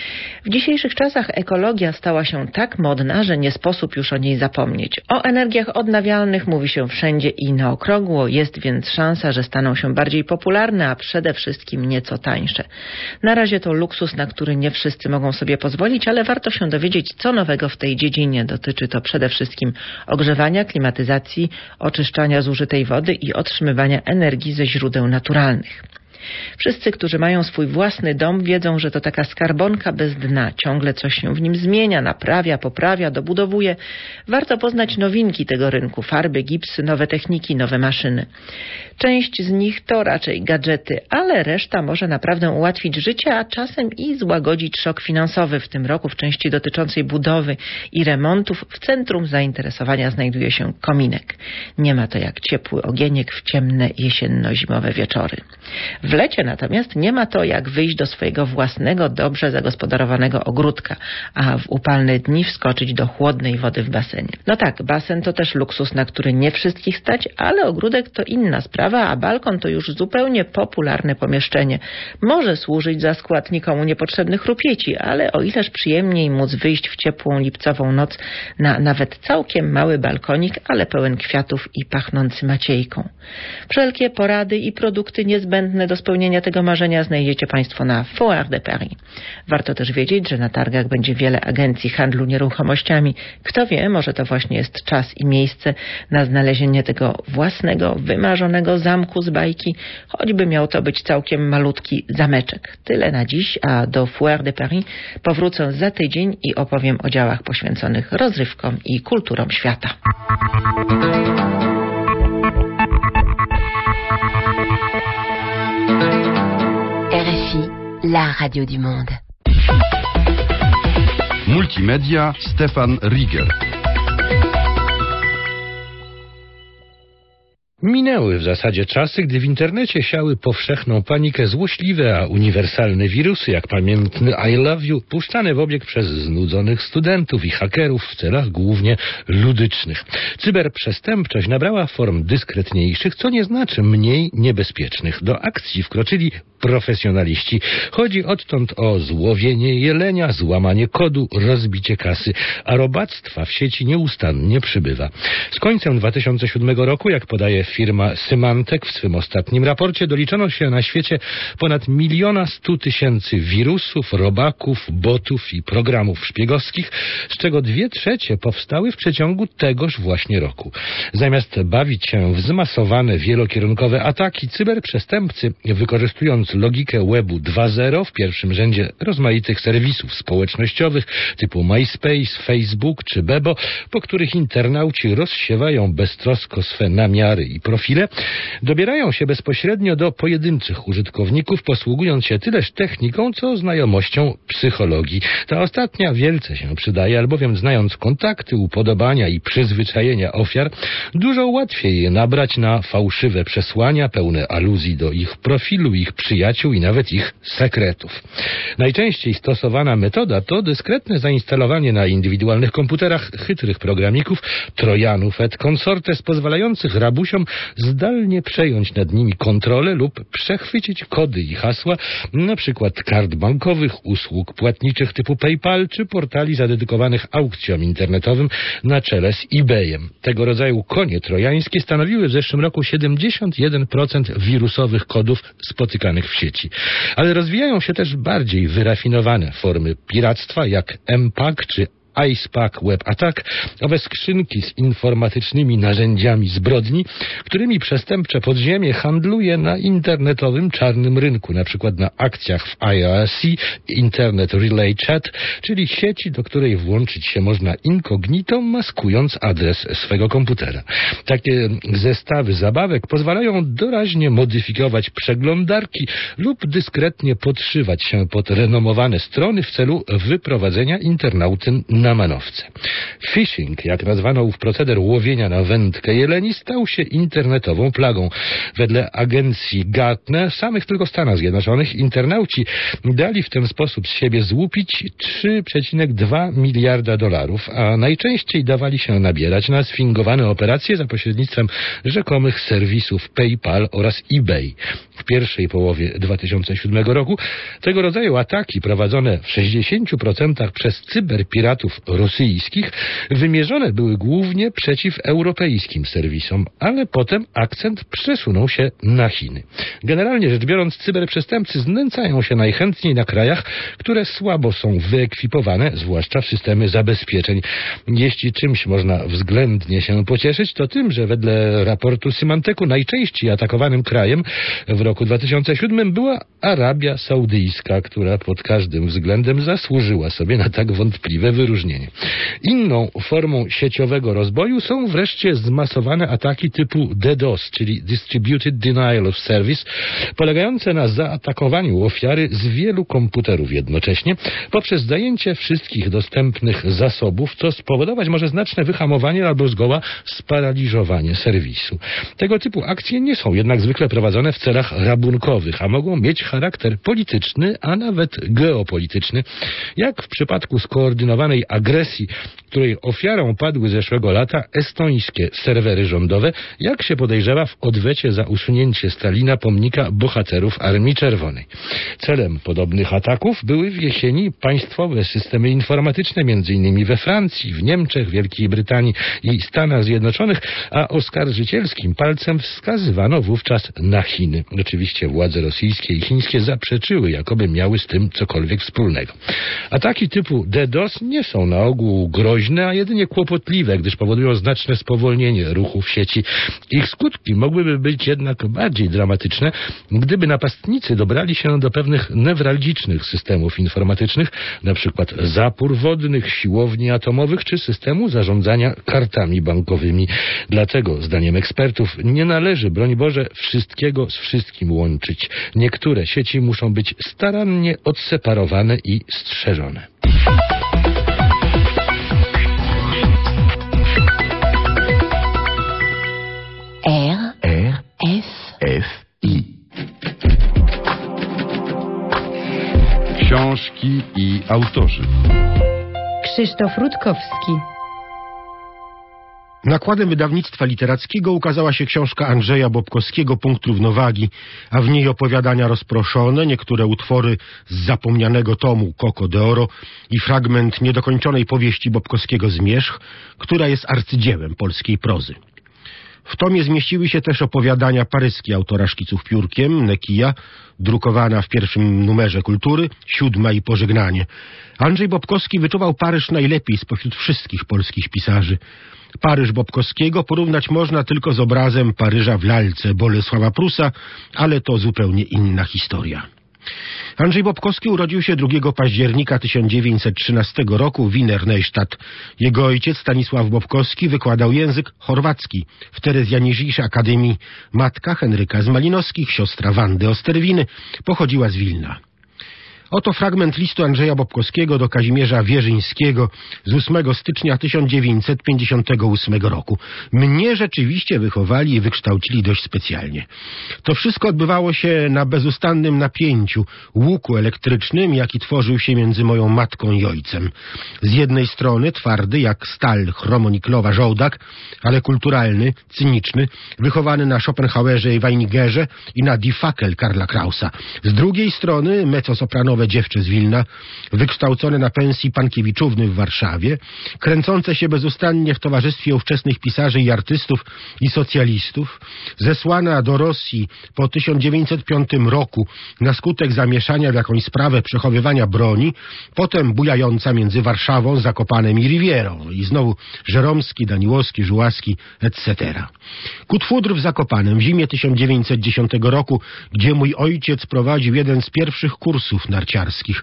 W dzisiejszych czasach ekologia stała się tak modna, że nie sposób już o niej zapomnieć. O energiach odnawialnych mówi się wszędzie i na okrągło, jest więc szansa, że staną się bardziej popularne, a przede wszystkim nieco tańsze. Na razie to luksus, na który nie wszyscy mogą sobie pozwolić, ale warto się dowiedzieć, co nowego w tej dziedzinie. Dotyczy to przede wszystkim ogrzewania, klimatyzacji, oczyszczania zużytej wody i otrzymywania energii ze źródeł naturalnych. Wszyscy, którzy mają swój własny dom, wiedzą, że to taka skarbonka bez dna. Ciągle coś się w nim zmienia, naprawia, poprawia, dobudowuje. Warto poznać nowinki tego rynku. Farby, gipsy, nowe techniki, nowe maszyny. Część z nich to raczej gadżety, ale reszta może naprawdę ułatwić życie, a czasem i złagodzić szok finansowy. W tym roku w części dotyczącej budowy i remontów w centrum zainteresowania znajduje się kominek. Nie ma to jak ciepły ogieniek w ciemne jesienno-zimowe wieczory. W lecie natomiast nie ma to jak wyjść do swojego własnego, dobrze zagospodarowanego ogródka, a w upalne dni wskoczyć do chłodnej wody w basenie. No tak, basen to też luksus, na który nie wszystkich stać, ale ogródek to inna sprawa, a balkon to już zupełnie popularne pomieszczenie. Może służyć za skład nikomu niepotrzebnych rupieci, ale o ileż przyjemniej móc wyjść w ciepłą lipcową noc na nawet całkiem mały balkonik, ale pełen kwiatów i pachnący maciejką. Wszelkie porady i produkty niezbędne do spełnienia tego marzenia znajdziecie Państwo na Foire de Paris. Warto też wiedzieć, że na targach będzie wiele agencji handlu nieruchomościami. Kto wie, może to właśnie jest czas i miejsce na znalezienie tego własnego, wymarzonego zamku z bajki, choćby miał to być całkiem malutki zameczek. Tyle na dziś, a do Foire de Paris powrócę za tydzień i opowiem o działach poświęconych rozrywkom i kulturom świata. R F I, la radio du monde. Multimedia Stefan Rieger. Minęły w zasadzie czasy, gdy w internecie siały powszechną panikę złośliwe, a uniwersalne wirusy, jak pamiętny I love you, puszczane w obieg przez znudzonych studentów i hakerów w celach głównie ludycznych. Cyberprzestępczość nabrała form dyskretniejszych, co nie znaczy mniej niebezpiecznych. Do akcji wkroczyli profesjonaliści. Chodzi odtąd o złowienie jelenia, złamanie kodu, rozbicie kasy, a robactwa w sieci nieustannie przybywa. Z końcem dwa tysiące siódmego roku, jak podaje firma Symantec w swym ostatnim raporcie, doliczono się na świecie ponad miliona stu tysięcy wirusów, robaków, botów i programów szpiegowskich, z czego dwie trzecie powstały w przeciągu tegoż właśnie roku. Zamiast bawić się w zmasowane, wielokierunkowe ataki, cyberprzestępcy, wykorzystując logikę webu dwa zero, w pierwszym rzędzie rozmaitych serwisów społecznościowych typu MySpace, Facebook czy Bebo, po których internauci rozsiewają beztrosko swe namiary i profile, dobierają się bezpośrednio do pojedynczych użytkowników, posługując się tyleż techniką, co znajomością psychologii. Ta ostatnia wielce się przydaje, albowiem znając kontakty, upodobania i przyzwyczajenia ofiar, dużo łatwiej je nabrać na fałszywe przesłania, pełne aluzji do ich profilu, ich przyjaciół i nawet ich sekretów. Najczęściej stosowana metoda to dyskretne zainstalowanie na indywidualnych komputerach chytrych programików, trojanów et consortes, pozwalających rabusiom zdalnie przejąć nad nimi kontrolę lub przechwycić kody i hasła, na przykład kart bankowych, usług płatniczych typu PayPal czy portali zadedykowanych aukcjom internetowym na czele z eBayem. Tego rodzaju konie trojańskie stanowiły w zeszłym roku siedemdziesiąt jeden procent wirusowych kodów spotykanych w sieci. Ale rozwijają się też bardziej wyrafinowane formy piractwa jak M PAC czy IcePack Web Attack, owe skrzynki z informatycznymi narzędziami zbrodni, którymi przestępcze podziemie handluje na internetowym czarnym rynku, na przykład na akcjach w I R C, Internet Relay Chat, czyli sieci, do której włączyć się można incognito, maskując adres swego komputera. Takie zestawy zabawek pozwalają doraźnie modyfikować przeglądarki lub dyskretnie podszywać się pod renomowane strony w celu wyprowadzenia internauty na manowce. Phishing, jak nazwano ów proceder łowienia na wędkę jeleni, stał się internetową plagą. Wedle agencji Gartner, samych tylko Stanach Zjednoczonych, internauci dali w ten sposób z siebie złupić trzy przecinek dwa miliarda dolarów, a najczęściej dawali się nabierać na sfingowane operacje za pośrednictwem rzekomych serwisów PayPal oraz eBay. W pierwszej połowie dwa tysiące siódmego roku tego rodzaju ataki prowadzone w sześćdziesięciu procentach przez cyberpiratów rosyjskich wymierzone były głównie przeciw europejskim serwisom, ale potem akcent przesunął się na Chiny. Generalnie rzecz biorąc, cyberprzestępcy znęcają się najchętniej na krajach, które słabo są wyekwipowane, zwłaszcza w systemy zabezpieczeń. Jeśli czymś można względnie się pocieszyć, to tym, że wedle raportu Symanteku najczęściej atakowanym krajem w roku dwa tysiące siódmym była Arabia Saudyjska, która pod każdym względem zasłużyła sobie na tak wątpliwe wyróżnienie. Inną formą sieciowego rozboju są wreszcie zmasowane ataki typu DDoS, czyli Distributed Denial of Service, polegające na zaatakowaniu ofiary z wielu komputerów jednocześnie poprzez zajęcie wszystkich dostępnych zasobów, co spowodować może znaczne wyhamowanie albo zgoła sparaliżowanie serwisu. Tego typu akcje nie są jednak zwykle prowadzone w celach rabunkowych, a mogą mieć charakter polityczny, a nawet geopolityczny, jak w przypadku skoordynowanej agresji, której ofiarą padły zeszłego lata estońskie serwery rządowe, jak się podejrzewa w odwecie za usunięcie Stalina pomnika bohaterów Armii Czerwonej. Celem podobnych ataków były w jesieni państwowe systemy informatyczne, między innymi we Francji, w Niemczech, Wielkiej Brytanii i Stanach Zjednoczonych, a oskarżycielskim palcem wskazywano wówczas na Chiny. Oczywiście władze rosyjskie i chińskie zaprzeczyły, jakoby miały z tym cokolwiek wspólnego. Ataki typu DDoS nie są na ogół groźne, a jedynie kłopotliwe, gdyż powodują znaczne spowolnienie ruchu w sieci. Ich skutki mogłyby być jednak bardziej dramatyczne, gdyby napastnicy dobrali się do pewnych newralgicznych systemów informatycznych, na przykład zapór wodnych, siłowni atomowych czy systemu zarządzania kartami bankowymi. Dlatego, zdaniem ekspertów, nie należy, broń Boże, wszystkiego z wszystkim łączyć. Niektóre sieci muszą być starannie odseparowane i strzeżone. R, książki i autorzy. Krzysztof Rutkowski. Nakładem wydawnictwa literackiego ukazała się książka Andrzeja Bobkowskiego Punkt Równowagi, a w niej opowiadania rozproszone, niektóre utwory z zapomnianego tomu Coco de Oro i fragment niedokończonej powieści Bobkowskiego Zmierzch, która jest arcydziełem polskiej prozy. W tomie zmieściły się też opowiadania paryskie autora Szkiców piórkiem, Nekija, drukowana w pierwszym numerze Kultury, Siódma i Pożegnanie. Andrzej Bobkowski wyczuwał Paryż najlepiej spośród wszystkich polskich pisarzy. Paryż Bobkowskiego porównać można tylko z obrazem Paryża w lalce Bolesława Prusa, ale to zupełnie inna historia. Andrzej Bobkowski urodził się drugiego października tysiąc dziewięćset trzynastego roku w Wiener Neustadt. Jego ojciec Stanisław Bobkowski wykładał język chorwacki w Terezjanieżiejszej Akademii. Matka Henryka z Malinowskich, siostra Wandy Osterwiny, pochodziła z Wilna. Oto fragment listu Andrzeja Bobkowskiego do Kazimierza Wierzyńskiego z ósmego stycznia tysiąc dziewięćset pięćdziesiątego ósmego roku. Mnie rzeczywiście wychowali i wykształcili dość specjalnie. To wszystko odbywało się na bezustannym napięciu, łuku elektrycznym, jaki tworzył się między moją matką i ojcem. Z jednej strony twardy jak stal chromoniklowa żołdak, ale kulturalny, cyniczny, wychowany na Schopenhauerze i Weinigerze i na Die Fackel Karla Krausa. Z drugiej strony mezzosopranowe dziewczę z Wilna, wykształcone na pensji Pankiewiczówny w Warszawie, kręcące się bezustannie w towarzystwie ówczesnych pisarzy i artystów i socjalistów, zesłana do Rosji po tysiąc dziewięćset piątym roku na skutek zamieszania w jakąś sprawę przechowywania broni, potem bujająca między Warszawą, Zakopanem i Rivierą i znowu Żeromski, Daniłowski, Żułaski, et cetera. Kutwudr w Zakopanem w zimie tysiąc dziewięćset dziesiątego roku, gdzie mój ojciec prowadził jeden z pierwszych kursów narciarskich.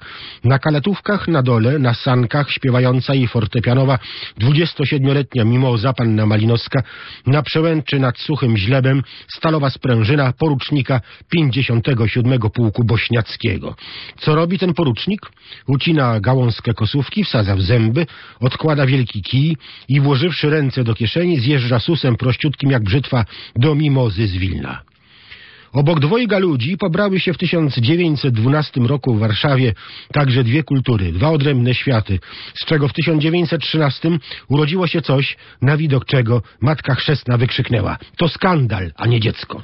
Na kaletówkach na dole, na sankach śpiewająca i fortepianowa dwudziestosiedmioletnia mimoza panna Malinowska, na przełęczy nad Suchym Źlebem stalowa sprężyna porucznika pięćdziesiątego siódmego Pułku Bośniackiego. Co robi ten porucznik? Ucina gałązkę kosówki, wsadza w zęby, odkłada wielki kij i włożywszy ręce do kieszeni zjeżdża susem prościutkim jak brzytwa do mimozy z Wilna. Obok dwojga ludzi pobrały się w tysiąc dziewięćset dwunastym roku w Warszawie także dwie kultury, dwa odrębne światy, z czego w tysiąc dziewięćset trzynastym urodziło się coś, na widok czego matka chrzestna wykrzyknęła: to skandal, a nie dziecko.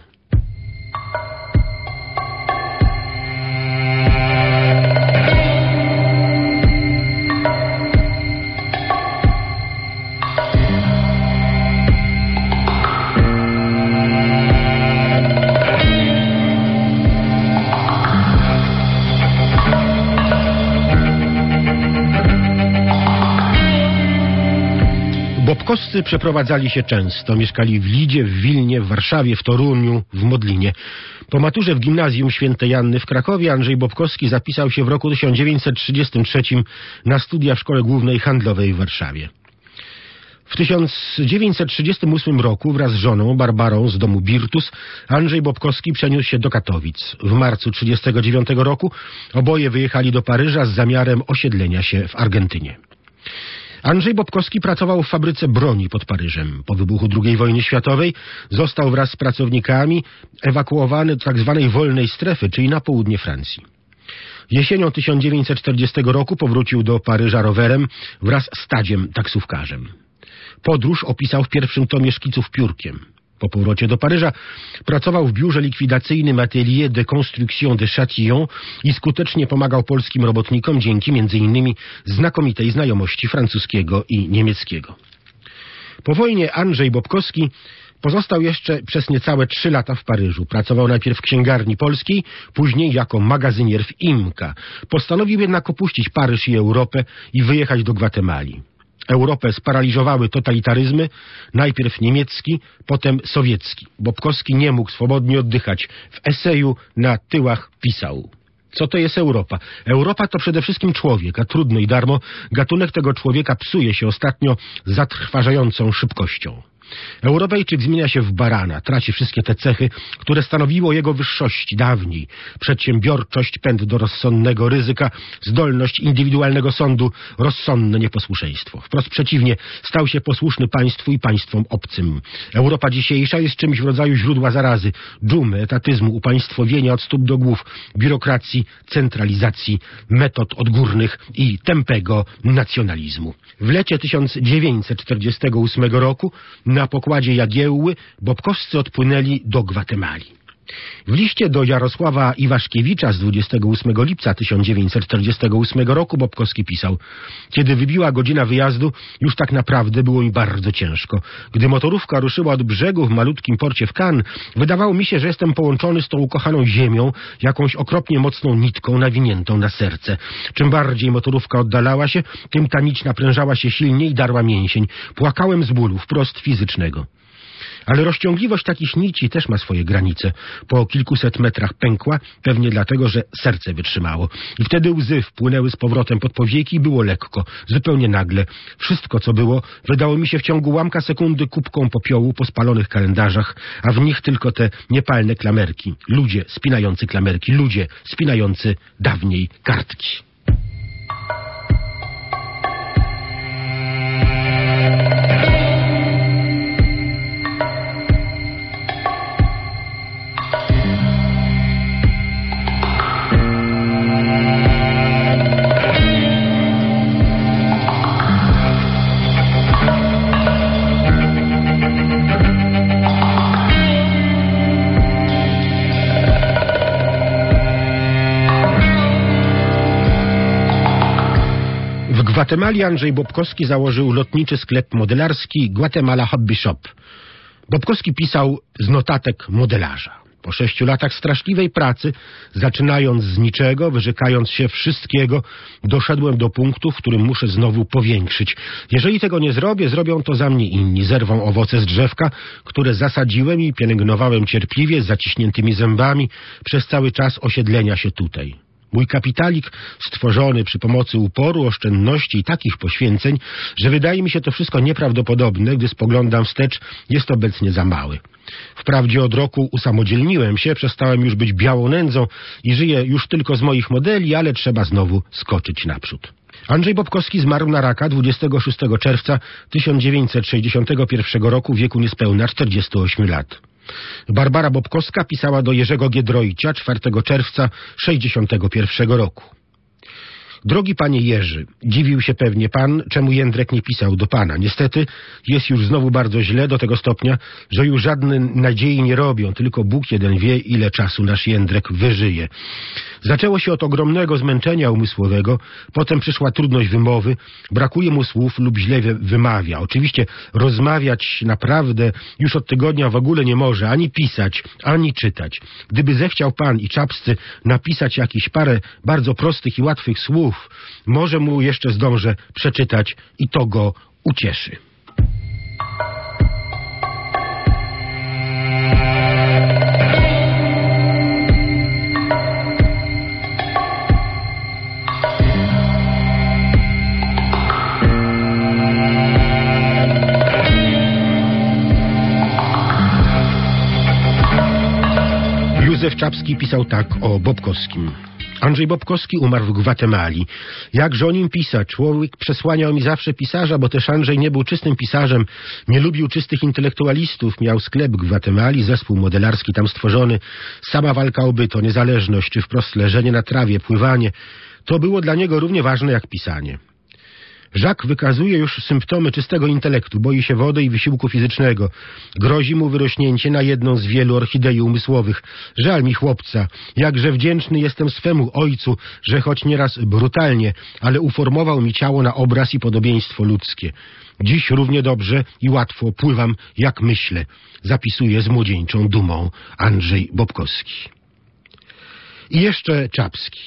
Bobkowscy przeprowadzali się często. Mieszkali w Lidzie, w Wilnie, w Warszawie, w Toruniu, w Modlinie. Po maturze w Gimnazjum Świętej Anny w Krakowie Andrzej Bobkowski zapisał się w roku tysiąc dziewięćset trzydziestym trzecim na studia w Szkole Głównej Handlowej w Warszawie. W tysiąc dziewięćset trzydziestym ósmym roku wraz z żoną Barbarą z domu Birtus Andrzej Bobkowski przeniósł się do Katowic. W marcu tysiąc dziewięćset trzydziestego dziewiątego roku oboje wyjechali do Paryża z zamiarem osiedlenia się w Argentynie. Andrzej Bobkowski pracował w fabryce broni pod Paryżem. Po wybuchu drugiej wojny światowej został wraz z pracownikami ewakuowany do tak zwanej wolnej strefy, czyli na południe Francji. Jesienią tysiąc dziewięćset czterdziestego roku powrócił do Paryża rowerem wraz z Tadziem, taksówkarzem. Podróż opisał w pierwszym tomie Szkiców piórkiem. Po powrocie do Paryża pracował w biurze likwidacyjnym Atelier de Construction de Châtillon i skutecznie pomagał polskim robotnikom dzięki między innymi znakomitej znajomości francuskiego i niemieckiego. Po wojnie Andrzej Bobkowski pozostał jeszcze przez niecałe trzy lata w Paryżu. Pracował najpierw w księgarni polskiej, później jako magazynier w Imka. Postanowił jednak opuścić Paryż i Europę i wyjechać do Gwatemali. Europę sparaliżowały totalitaryzmy, najpierw niemiecki, potem sowiecki. Bobkowski nie mógł swobodnie oddychać. W eseju Na tyłach pisał: co to jest Europa? Europa to przede wszystkim człowiek, a trudno i darmo gatunek tego człowieka psuje się ostatnio zatrważającą szybkością. Europejczyk zmienia się w barana, traci wszystkie te cechy, które stanowiło jego wyższości dawniej. Przedsiębiorczość, pęd do rozsądnego ryzyka, zdolność indywidualnego sądu, rozsądne nieposłuszeństwo. Wprost przeciwnie, stał się posłuszny państwu i państwom obcym. Europa dzisiejsza jest czymś w rodzaju źródła zarazy, dżumy, etatyzmu, upaństwowienia od stóp do głów, biurokracji, centralizacji, metod odgórnych i tępego nacjonalizmu. W lecie tysiąc dziewięćset czterdziestego ósmego roku na pokładzie Jagiełły bobkowscy odpłynęli do Gwatemali. W liście do Jarosława Iwaszkiewicza z dwudziestego ósmego lipca tysiąc dziewięćset czterdziestego ósmego roku Bobkowski pisał: kiedy wybiła godzina wyjazdu, już tak naprawdę było mi bardzo ciężko. Gdy motorówka ruszyła od brzegu w malutkim porcie w Cannes, wydawało mi się, że jestem połączony z tą ukochaną ziemią jakąś okropnie mocną nitką nawiniętą na serce. Czym bardziej motorówka oddalała się, tym ta nić naprężała się silniej i darła mięsień. Płakałem z bólu, wprost fizycznego. Ale rozciągliwość takich nici też ma swoje granice. Po kilkuset metrach pękła, pewnie dlatego, że serce wytrzymało. I wtedy łzy wpłynęły z powrotem pod powieki i było lekko, zupełnie nagle. Wszystko, co było, wydało mi się w ciągu ułamka sekundy kubką popiołu po spalonych kalendarzach, a w nich tylko te niepalne klamerki. Ludzie spinający klamerki, ludzie spinający dawniej kartki. W Gwatemali Andrzej Bobkowski założył lotniczy sklep modelarski Guatemala Hobby Shop. Bobkowski pisał z notatek modelarza. Po sześciu latach straszliwej pracy, zaczynając z niczego, wyrzekając się wszystkiego, doszedłem do punktu, w którym muszę znowu powiększyć. Jeżeli tego nie zrobię, zrobią to za mnie inni. Zerwą owoce z drzewka, które zasadziłem i pielęgnowałem cierpliwie, z zaciśniętymi zębami, przez cały czas osiedlenia się tutaj. Mój kapitalik stworzony przy pomocy uporu, oszczędności i takich poświęceń, że wydaje mi się to wszystko nieprawdopodobne, gdy spoglądam wstecz, jest obecnie za mały. Wprawdzie od roku usamodzielniłem się, przestałem już być białą nędzą i żyję już tylko z moich modeli, ale trzeba znowu skoczyć naprzód. Andrzej Bobkowski zmarł na raka dwudziestego szóstego czerwca tysiąc dziewięćset sześćdziesiątego pierwszego roku w wieku niespełna czterdziestu ośmiu lat. Barbara Bobkowska pisała do Jerzego Giedroycia czwartego czerwca sześćdziesiątego pierwszego roku. Drogi panie Jerzy, dziwił się pewnie pan, czemu Jędrek nie pisał do pana. Niestety jest już znowu bardzo źle do tego stopnia, że już żadne nadziei nie robią, tylko Bóg jeden wie, ile czasu nasz Jędrek wyżyje. Zaczęło się od ogromnego zmęczenia umysłowego, potem przyszła trudność wymowy, brakuje mu słów lub źle wymawia. Oczywiście rozmawiać naprawdę już od tygodnia w ogóle nie może, ani pisać, ani czytać. Gdyby zechciał pan i Czapscy napisać jakieś parę bardzo prostych i łatwych słów, może mu jeszcze zdążę przeczytać i to go ucieszy. Józef Czapski pisał tak o Bobkowskim. Andrzej Bobkowski umarł w Gwatemali. Jakże o nim pisać? Człowiek przesłaniał mi zawsze pisarza, bo też Andrzej nie był czystym pisarzem, nie lubił czystych intelektualistów, miał sklep w Gwatemali, zespół modelarski tam stworzony, sama walka o byt, o niezależność, czy wprost leżenie na trawie, pływanie. To było dla niego równie ważne jak pisanie. Jacques wykazuje już symptomy czystego intelektu, boi się wody i wysiłku fizycznego. Grozi mu wyrośnięcie na jedną z wielu orchidei umysłowych. Żal mi chłopca, jakże wdzięczny jestem swemu ojcu, że choć nieraz brutalnie, ale uformował mi ciało na obraz i podobieństwo ludzkie. Dziś równie dobrze i łatwo pływam, jak myślę, zapisuje z młodzieńczą dumą Andrzej Bobkowski. I jeszcze Czapski.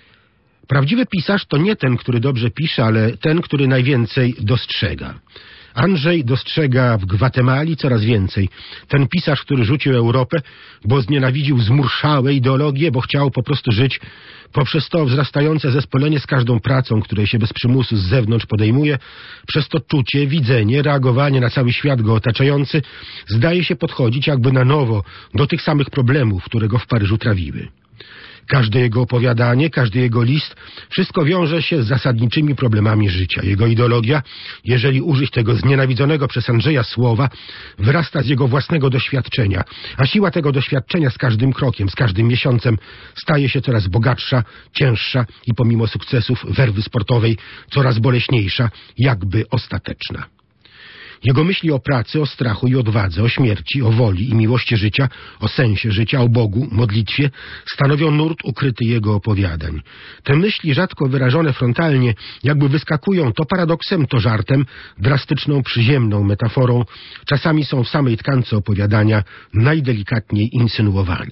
Prawdziwy pisarz to nie ten, który dobrze pisze, ale ten, który najwięcej dostrzega. Andrzej dostrzega w Gwatemali coraz więcej. Ten pisarz, który rzucił Europę, bo znienawidził zmurszałe ideologie, bo chciał po prostu żyć, poprzez to wzrastające zespolenie z każdą pracą, której się bez przymusu z zewnątrz podejmuje, przez to czucie, widzenie, reagowanie na cały świat go otaczający, zdaje się podchodzić jakby na nowo do tych samych problemów, które go w Paryżu trawiły. Każde jego opowiadanie, każdy jego list, wszystko wiąże się z zasadniczymi problemami życia. Jego ideologia, jeżeli użyć tego znienawidzonego przez Andrzeja słowa, wyrasta z jego własnego doświadczenia, a siła tego doświadczenia z każdym krokiem, z każdym miesiącem staje się coraz bogatsza, cięższa i pomimo sukcesów werwy sportowej coraz boleśniejsza, jakby ostateczna. Jego myśli o pracy, o strachu i odwadze, o śmierci, o woli i miłości życia, o sensie życia, o Bogu, modlitwie, stanowią nurt ukryty jego opowiadań. Te myśli, rzadko wyrażone frontalnie, jakby wyskakują to paradoksem, to żartem, drastyczną, przyziemną metaforą, czasami są w samej tkance opowiadania najdelikatniej insynuowane.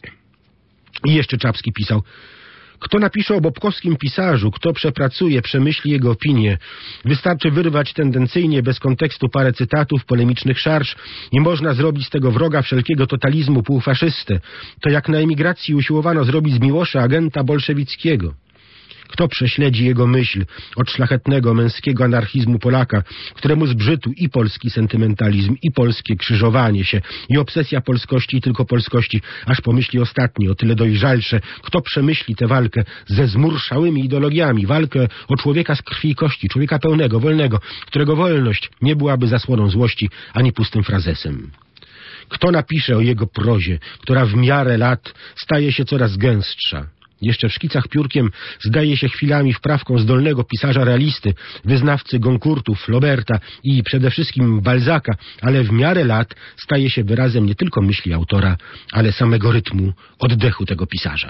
I jeszcze Czapski pisał: kto napisze o bobkowskim pisarzu, kto przepracuje, przemyśli jego opinię, wystarczy wyrwać tendencyjnie, bez kontekstu parę cytatów, polemicznych szarż i można zrobić z tego wroga wszelkiego totalizmu półfaszystę. To jak na emigracji usiłowano zrobić z Miłosza agenta bolszewickiego. Kto prześledzi jego myśl od szlachetnego, męskiego anarchizmu Polaka, któremu zbrzydł i polski sentymentalizm, i polskie krzyżowanie się, i obsesja polskości i tylko polskości, aż pomyśli ostatni, o tyle dojrzalsze, kto przemyśli tę walkę ze zmurszałymi ideologiami, walkę o człowieka z krwi i kości, człowieka pełnego, wolnego, którego wolność nie byłaby zasłoną złości, ani pustym frazesem. Kto napisze o jego prozie, która w miarę lat staje się coraz gęstsza, jeszcze w szkicach piórkiem zdaje się chwilami wprawką zdolnego pisarza realisty, wyznawcy Goncourtów, Flauberta i przede wszystkim Balzaca, ale w miarę lat staje się wyrazem nie tylko myśli autora, ale samego rytmu, oddechu tego pisarza.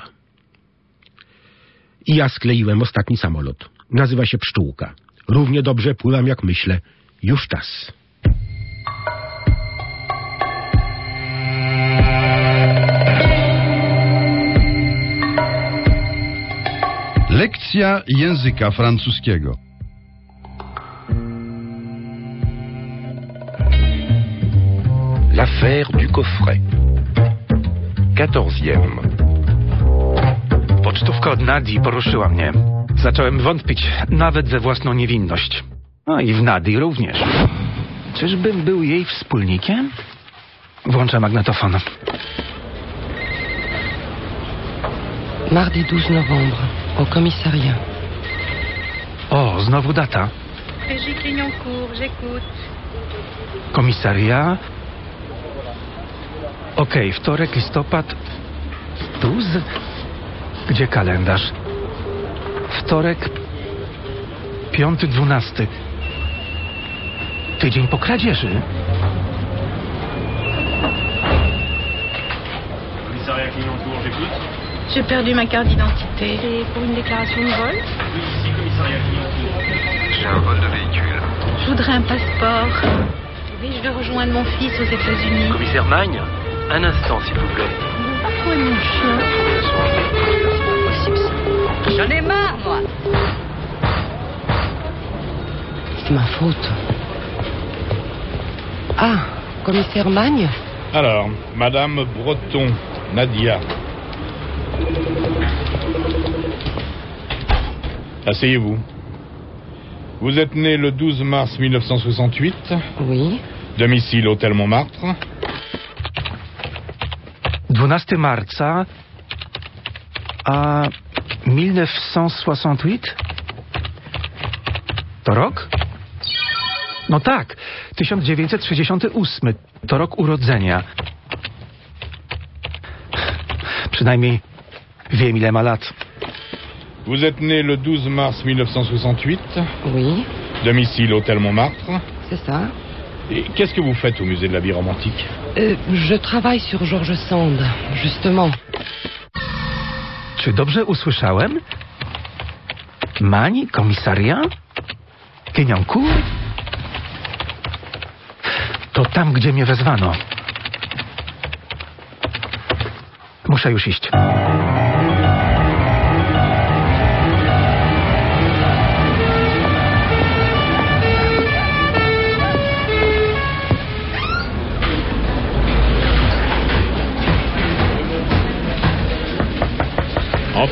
I ja skleiłem ostatni samolot. Nazywa się Pszczółka. Równie dobrze pływam, jak myślę. Już czas. Lekcja języka francuskiego. L'affaire du coffret. Quatorzième. Pocztówka od Nadii poruszyła mnie. Zacząłem wątpić nawet we własną niewinność. No i w Nadii również. Czyżbym był jej wspólnikiem? Włączę magnetofon. Mardi douze novembre, au commissariat. O, znowu data. Régie Clignancourt, j'écoute. Komisaria. Okej, okay, wtorek, listopad. douze? Gdzie kalendarz? Wtorek, piąty, dwunasty. Tydzień po kradzieży. Komisaria Clignancourt, j'écoute. J'ai perdu ma carte d'identité. Et pour une déclaration de vol? Oui, ici, commissariat Clignancourt. J'ai un vol de véhicule. Je voudrais un passeport. Oui, je vais rejoindre mon fils aux États-Unis. Commissaire Magne, un instant, s'il vous plaît. Pourquoi mon chien? J'en ai marre, moi. C'est ma faute. Ah, commissaire Magne? Alors, Madame Breton, Nadia. Asseyez-vous. Vous êtes né le douze mars mille neuf cent soixante-huit. Oui. Domicile Hôtel Montmartre. dwunastego marca, a mille neuf cent soixante-huit? To rok? No tak, tysiąc dziewięćset sześćdziesiąty ósmy. To rok urodzenia. Przynajmniej wiem, ile ma lat. Vous êtes né le douze mars mille neuf cent soixante-huit. Oui. Domicile Hôtel Montmartre. C'est ça. Et qu'est-ce que vous faites au musée de la vie romantique? euh, Je travaille sur Georges Sand, justement. Czy dobrze usłyszałem? Mań, komisaria? Clignancourt? To tam, gdzie mnie wezwano. Muszę już iść.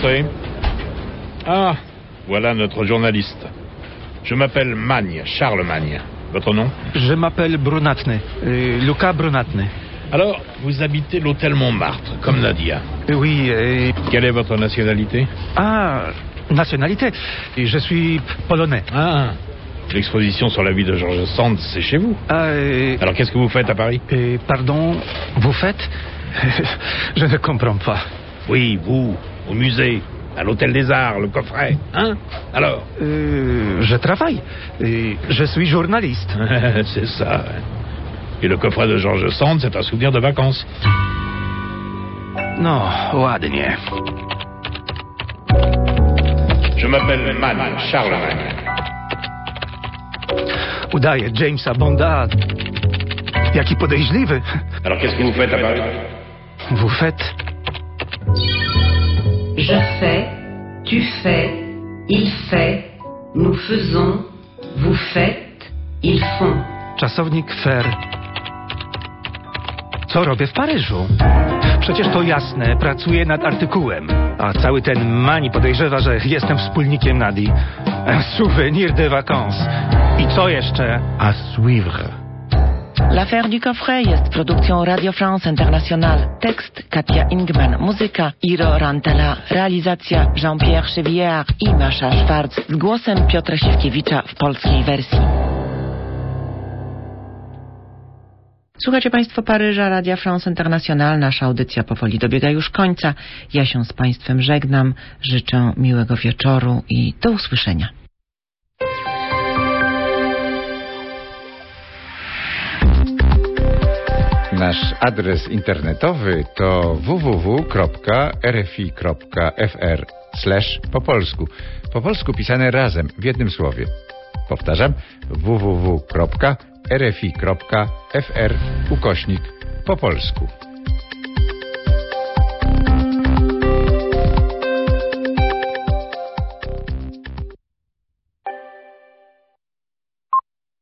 Entrez. Ah, voilà notre journaliste. Je m'appelle Magne, Charles Magne. Votre nom? Je m'appelle Brunatny, euh, Luca Brunatny. Alors, vous habitez l'hôtel Montmartre, comme Nadia. Oui, et... Quelle est votre nationalité? Ah, nationalité. Je suis polonais. Ah, l'exposition sur la vie de George Sand, c'est chez vous. Ah, et... Alors, qu'est-ce que vous faites à Paris? Et, pardon, vous faites? Je ne comprends pas. Oui, vous, au musée, à l'hôtel des Arts, le coffret, hein? Alors? Euh, je travaille. Et je suis journaliste. C'est ça. Et le coffret de George Sand, c'est un souvenir de vacances. Non, ładnie. Je m'appelle Magne, Charles Magne. Udaje Jamesa Bonda. Jaki podejrzliwy. Alors, qu'est-ce que vous faites à Paris? Vous faites? Je fais, tu fais, il fait, nous faisons, vous faites, ils font. Czasownik fair. Co robię w Paryżu? Przecież to jasne, pracuję nad artykułem. A cały ten Mani podejrzewa, że jestem wspólnikiem Nadii. Souvenir de vacances. I co jeszcze? À suivre. L'affaire du coffret jest produkcją Radio France International. Tekst Katia Ingman, muzyka Iro Rantala, realizacja Jean-Pierre Chevillard i Masza Schwarz z głosem Piotra Siwkiewicza w polskiej wersji. Słuchacie Państwo Paryża, Radia France International. Nasza audycja powoli dobiega już końca. Ja się z Państwem żegnam. Życzę miłego wieczoru i do usłyszenia. Nasz adres internetowy to w w w kropka r f i kropka f r slash po polsku. Po polsku pisane razem, w jednym słowie. Powtarzam, w w w kropka r f i kropka f r ukośnik po polsku.